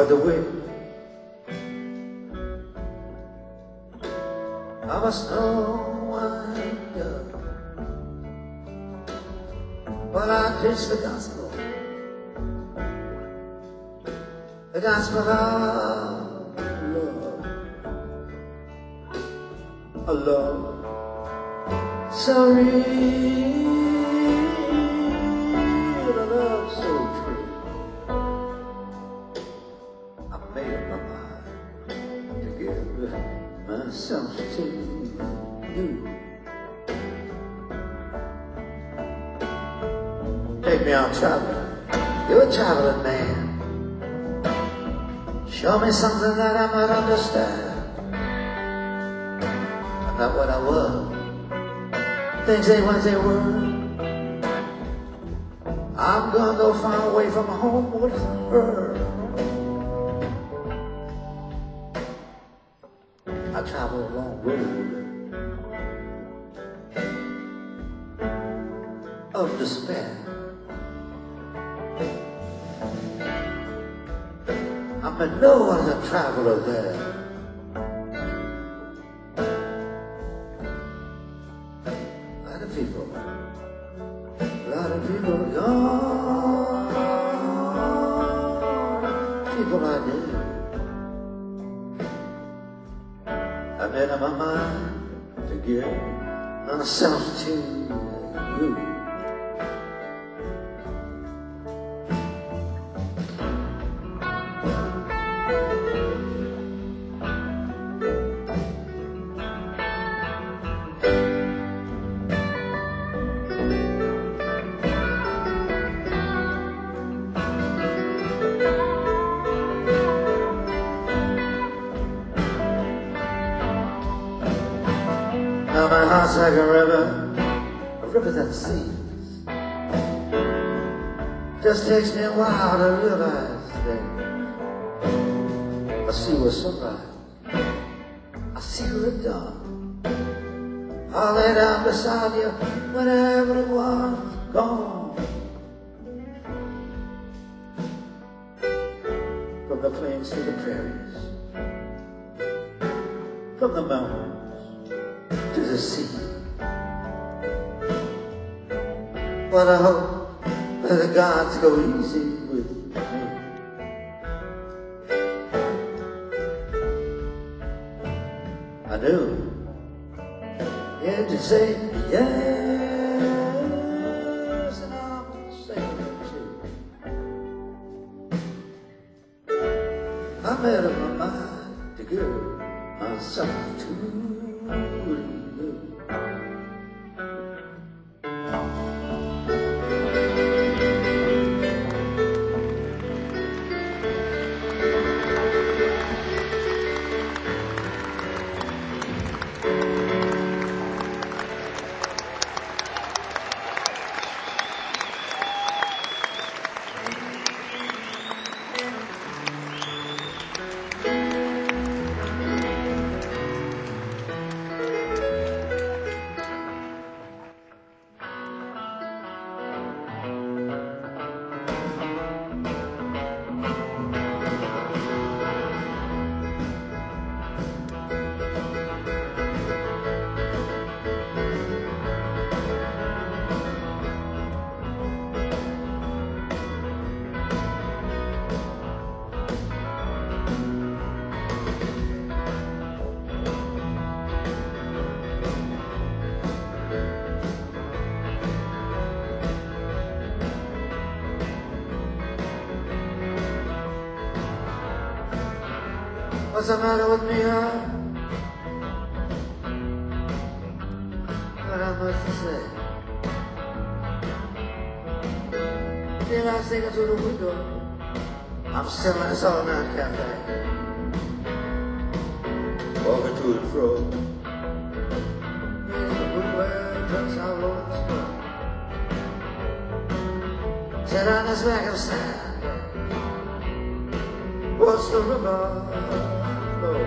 by the way of a snow white dove. Well, I preach the gospel of love, a love so real, a love so true. I made up my mind to give myself to you. Take me out traveling, you're a traveling man. Show me something that I might understand. I'm not what I was, things ain't what they were. I'm gonna go far away from home with her. I travel a long road of despair. I'm no other traveler there. A lot of people gone. People I knew. I made up my mind to give myself to you. Now my heart's like a river that sees. Just takes me a while to realize that I see with sunrise, I see with dawn. I'll lay down beside you when everyone's gone. From the plains to the prairies, from the mountains to the sea. But I hope that the gods go easy with me. I knew you had to say yes, and I'm saying it too. I made up my mind to give myself to you. What's the matter with me, huh? What I must say. Then I sing it through the window. I'm still in this all-night cafe, walking to and fro. There's a bluebird just how low it's from. Sit on this rack of sand. What's the river flow?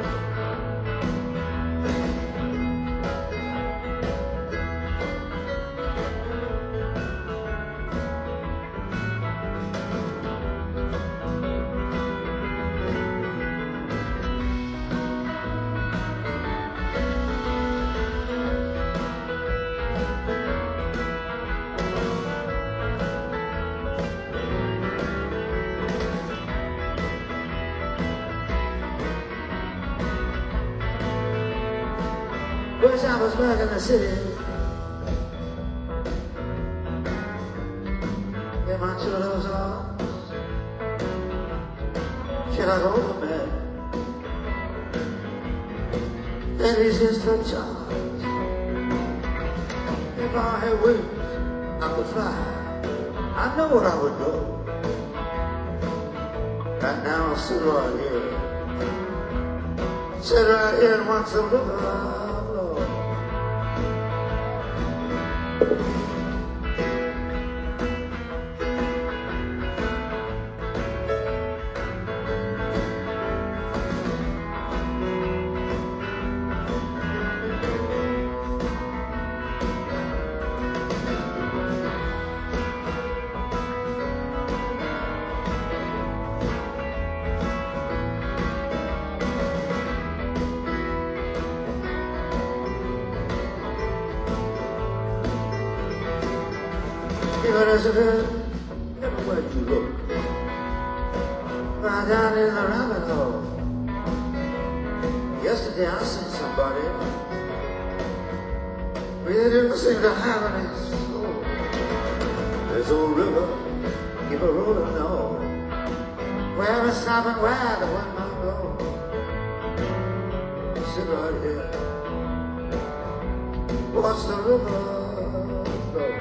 Wish I was back in the city. In my true love's arms. Should I go to bed? Baby's just a child. If I had wings, I could fly. I know what I would go. Right now I'll sit right here. Sit right here and watch the river flow. Even as it is, everywhere you look, right down in the rabbit hole. Yesterday I seen somebody really didn't seem to have any soul. This old river, keep a rolling on. Where it's stopping, where the wind might blow. Sit right here, watch the river flow.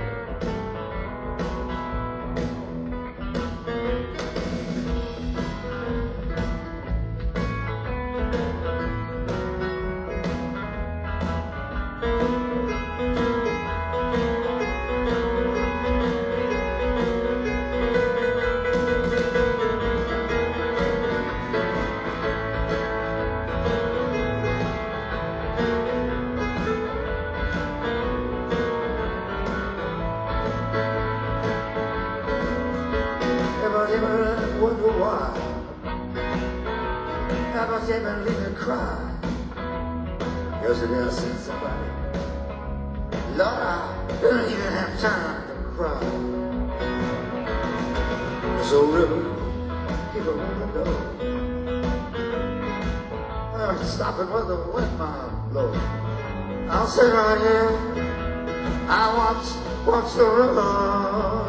Ever wonder why? Ever ever really cry? Yesterday I seen somebody. Lord, I didn't even have time to cry. This old river, keep it rolling low. Stopping where the wind might blow. I'll sit right here. I watch the river.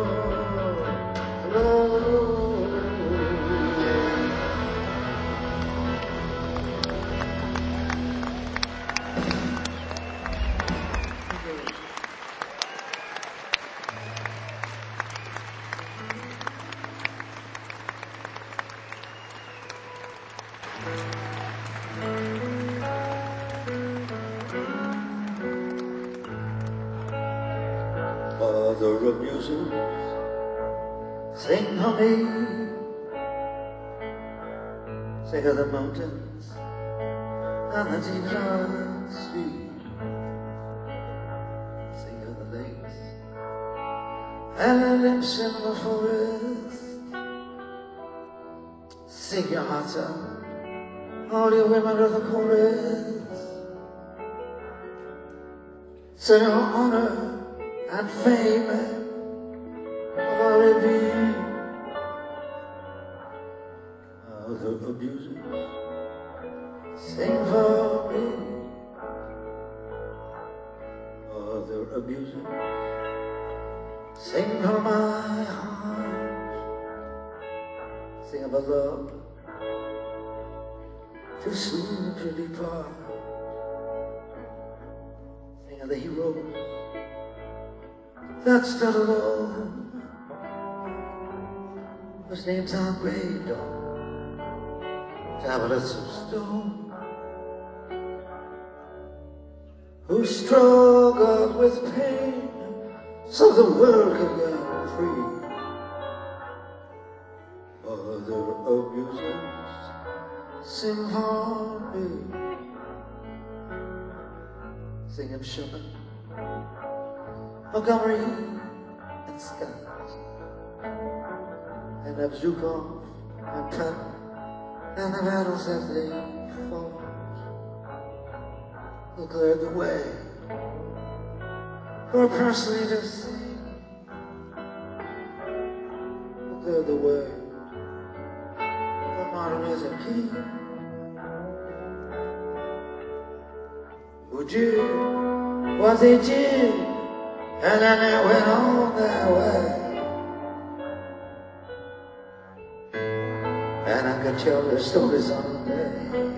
Mother of music, sing for me. Sing of the mountains and the deep dark sea. Sing of the lakes and the lips in the forest. Sing your hearts out, all you women of the chorus. Sing your honor and fame, glory be. Other abusers, sing for me. Other abusers, sing for my heart. Sing of a love too soon to depart. Sing of the heroes that stood alone, whose names are engraved on tablets of stone, who struggled with pain so the world could get free. Other abusers, sing for me. Sing of Sherman, Montgomery and Scott, and of Zhukov and Patton, and the battles that they fought, who cleared the way for Presley to sing, who cleared the way for Martin Luther King, who were Jew, was a Jew, and then they went on their way. And I could tell their stories all day.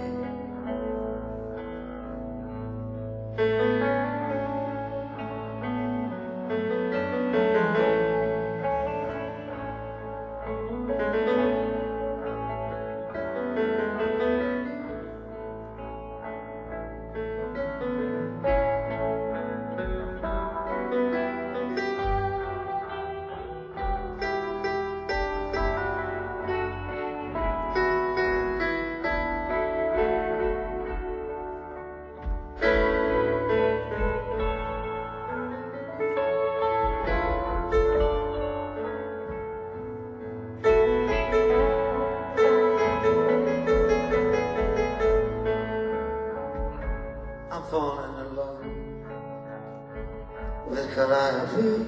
I'm falling in love with Calliope.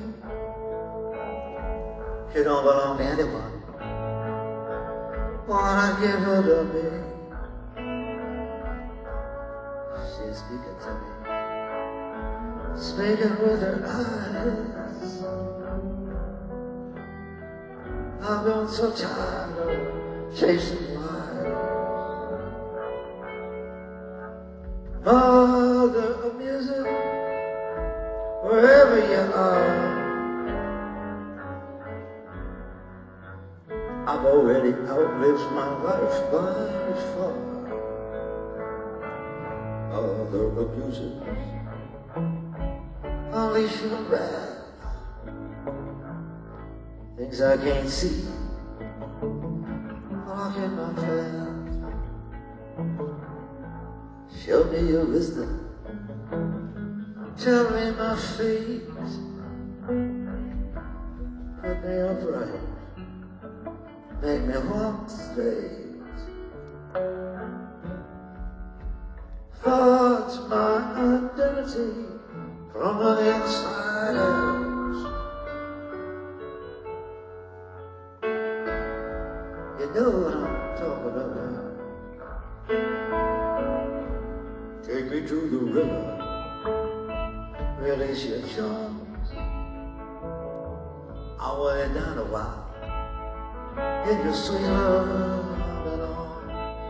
She don't belong to anyone. Wanna give her to me. She's speaking to me, speaking with her eyes. I've been so tired of chasing lies. Mother of music, wherever you are, I've already outlived my life by far. Mother of music, unleash your wrath. Things I can't see, blocking my path. Show me your wisdom, tell me my fate, put me upright, make me walk straight. Forge my identity from the inside out. You know what I'm talking about. Take me to the river, release your charms. I'll weigh down a while, in your sweet love and arms.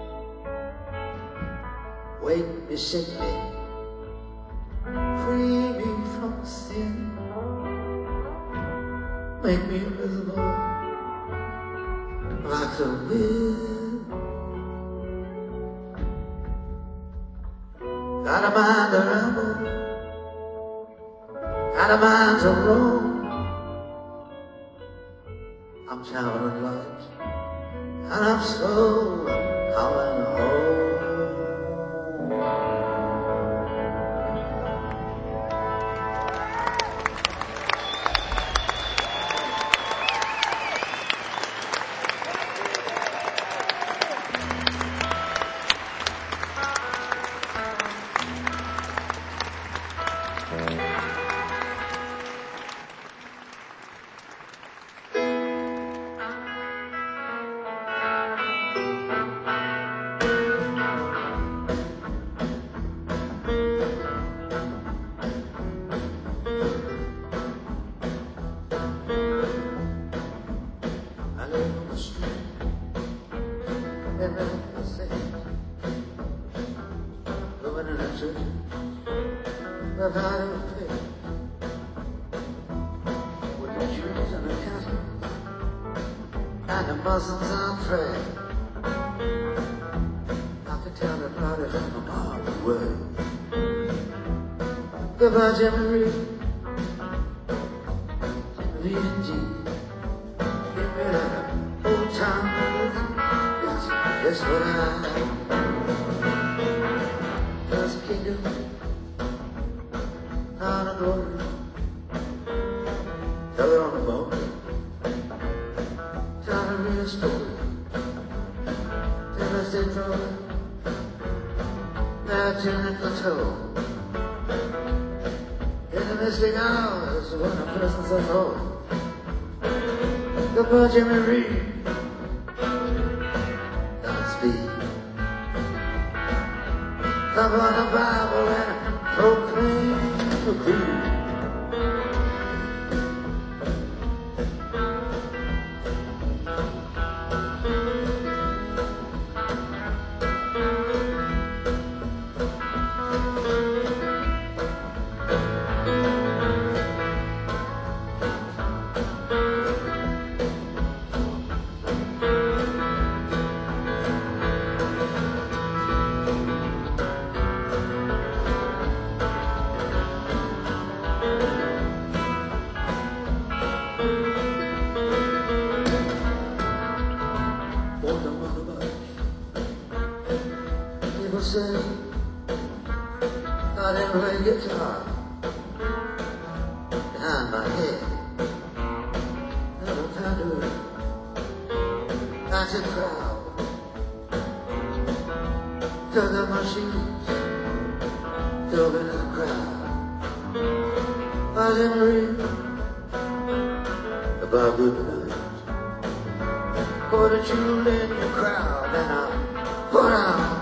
Wake me, shake me, free me from sin. Make me invisible, like the wind. Got a mind to ramble, got a mind to roam. I'm traveling light, and I'm slow calling home. The value of faith, with the Jews and the Catholics, and the Muslims on prayer. I can tell the party from a mile away. Goodbye, Jimmy Reed, Jimmy and G. Get rid of the old time blues. It's just what I am. There's a kingdom, not a glory. Tell it on the boat. Tell a real story. Tell us they throw it. Now turn the toe. In the mystic hours when the presence of home. Goodbye, Jimmy Reed. Godspeed. Come on the Bible and no claim to cream. People say I didn't play guitar behind my head. Never found a nice crowd. Dug up my shoes, dove into the crowd. I didn't read about good night. Put a jewel in your crowd and I put out.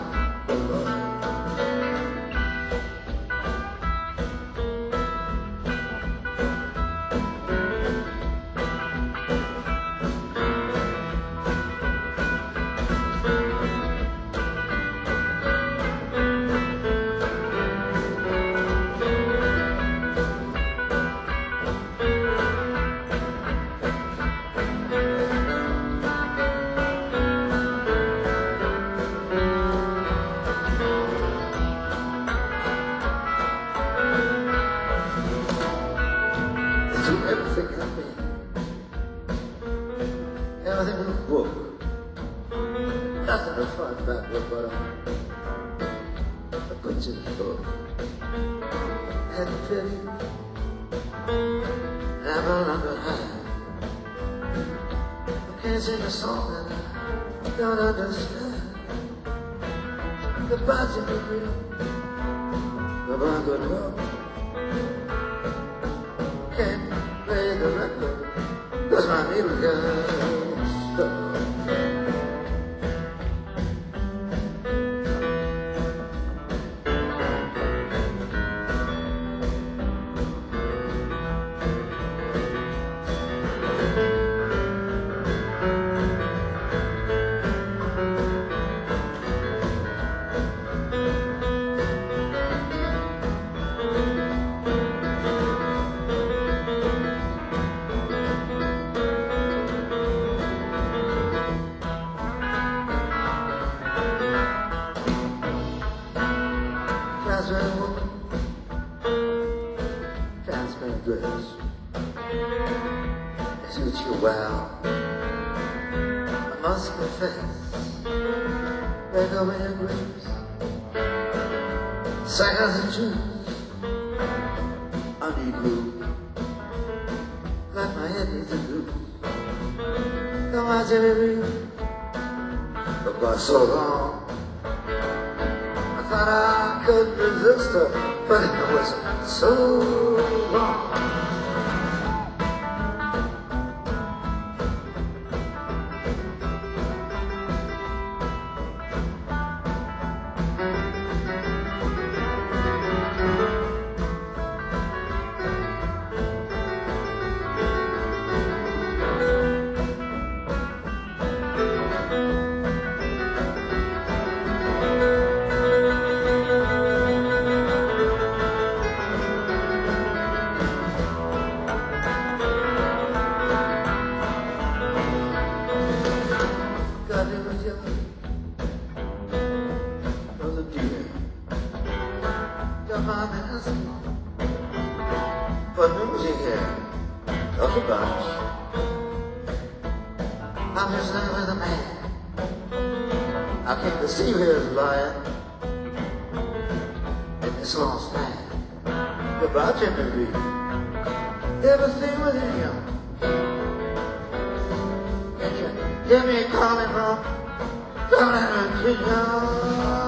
Through everything I made, everything in the book, nothing to find about what but a bunch of book. And pity, never under high. I can't sing a song that I don't understand. The body of the real, the bond of love. Can't play the record, 'cause my needle gets stuck. Transparent woman, transparent dress. It suits you well. I must confess, break away your grapes, seconds and juice. I need you, like my head needs a glue. Come on, Jimmy, but by so long. I thought I could resist her, but it was so long. But music here, of a bunch. I'm just living with a man. I came to see you here as lying in this long span. About Jimmy Reed, everything within him. And you hear me calling from down in Virginia.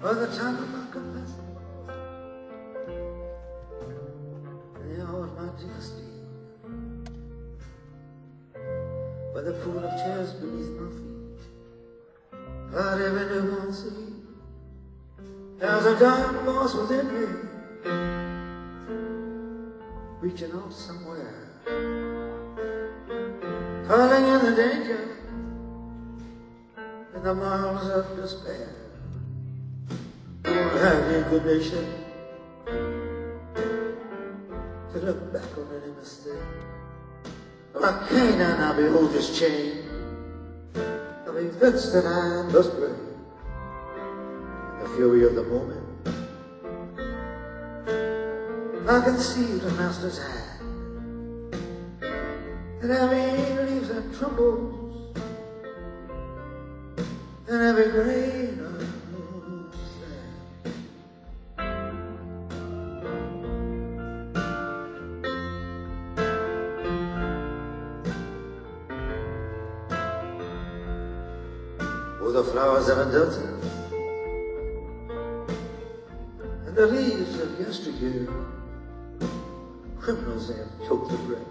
by the time of my confessing, the hour of my dynasty, by the pool of chairs beneath my feet, I'd every newborn see, there's a dying voice within me, reaching out somewhere, calling in the danger, in the miles of despair. Don't have the inclination to look back on any mistake. Like Canaan, I behold this chain of events that I must break. In the fury of the moment, I can see the master's hand, and every leaf that trembles, and every grain of sand. Oh, the flowers of indulgence and the leaves of yesteryear, criminals have choked the breath,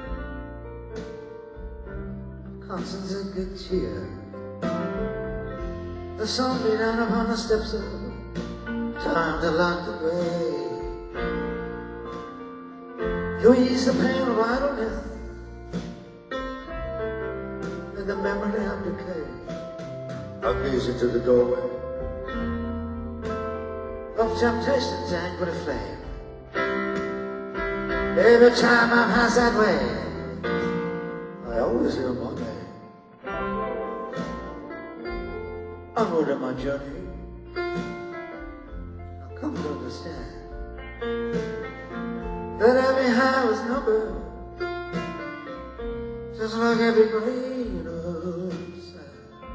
conscience and good cheer. The sun beat down upon the steps of time to light the way. You ease the pain of idleness and the memory of decay. I gaze into the doorway of temptation's angry flame. Every time I pass that way, I always hear my name. Onward on my journey, I've come to understand that every high is numbered, just like every grain of sand.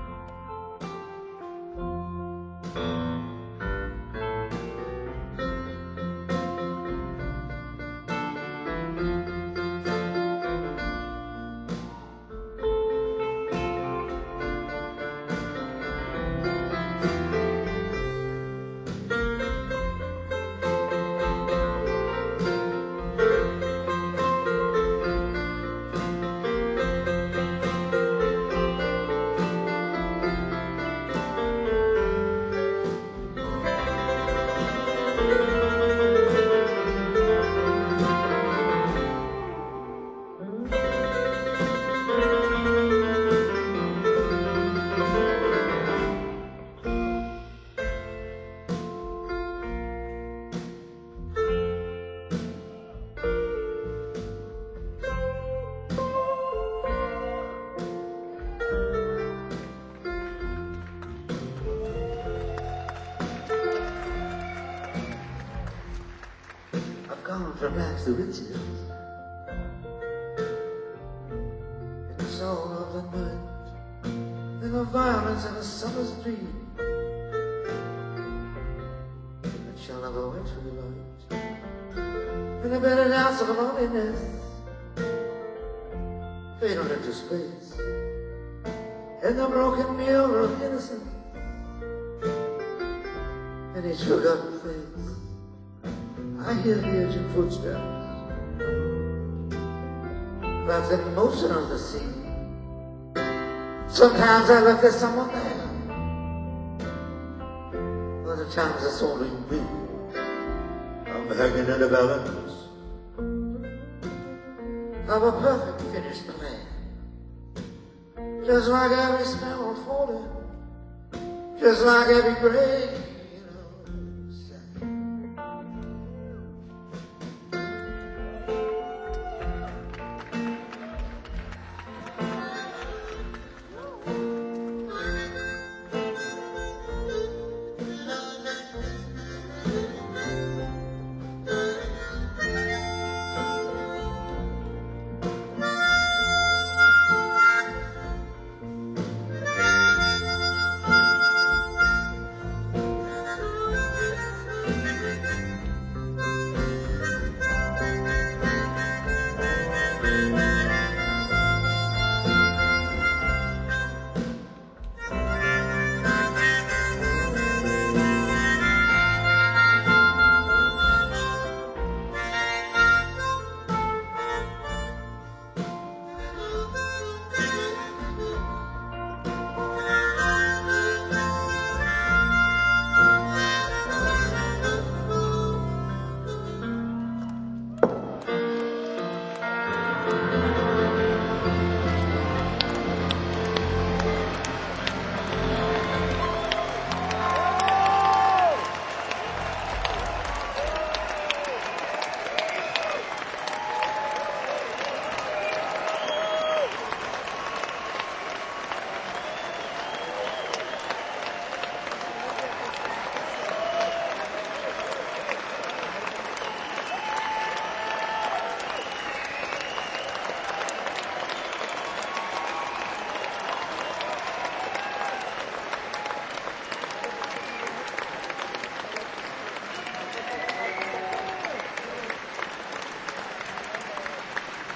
Gone from rags to riches in the soul of the night, in the violence of a summer's dream, in the chill of a wintry light, in the bitter dance of loneliness, faded into space, in the broken mirror of innocence, in each forgotten face. I hear the aging footsteps, like the motion of the sea. Sometimes I look at someone there, other times it's only me. I'm hanging in the balance of a perfect finished plan, just like every sparrow falling, just like every grain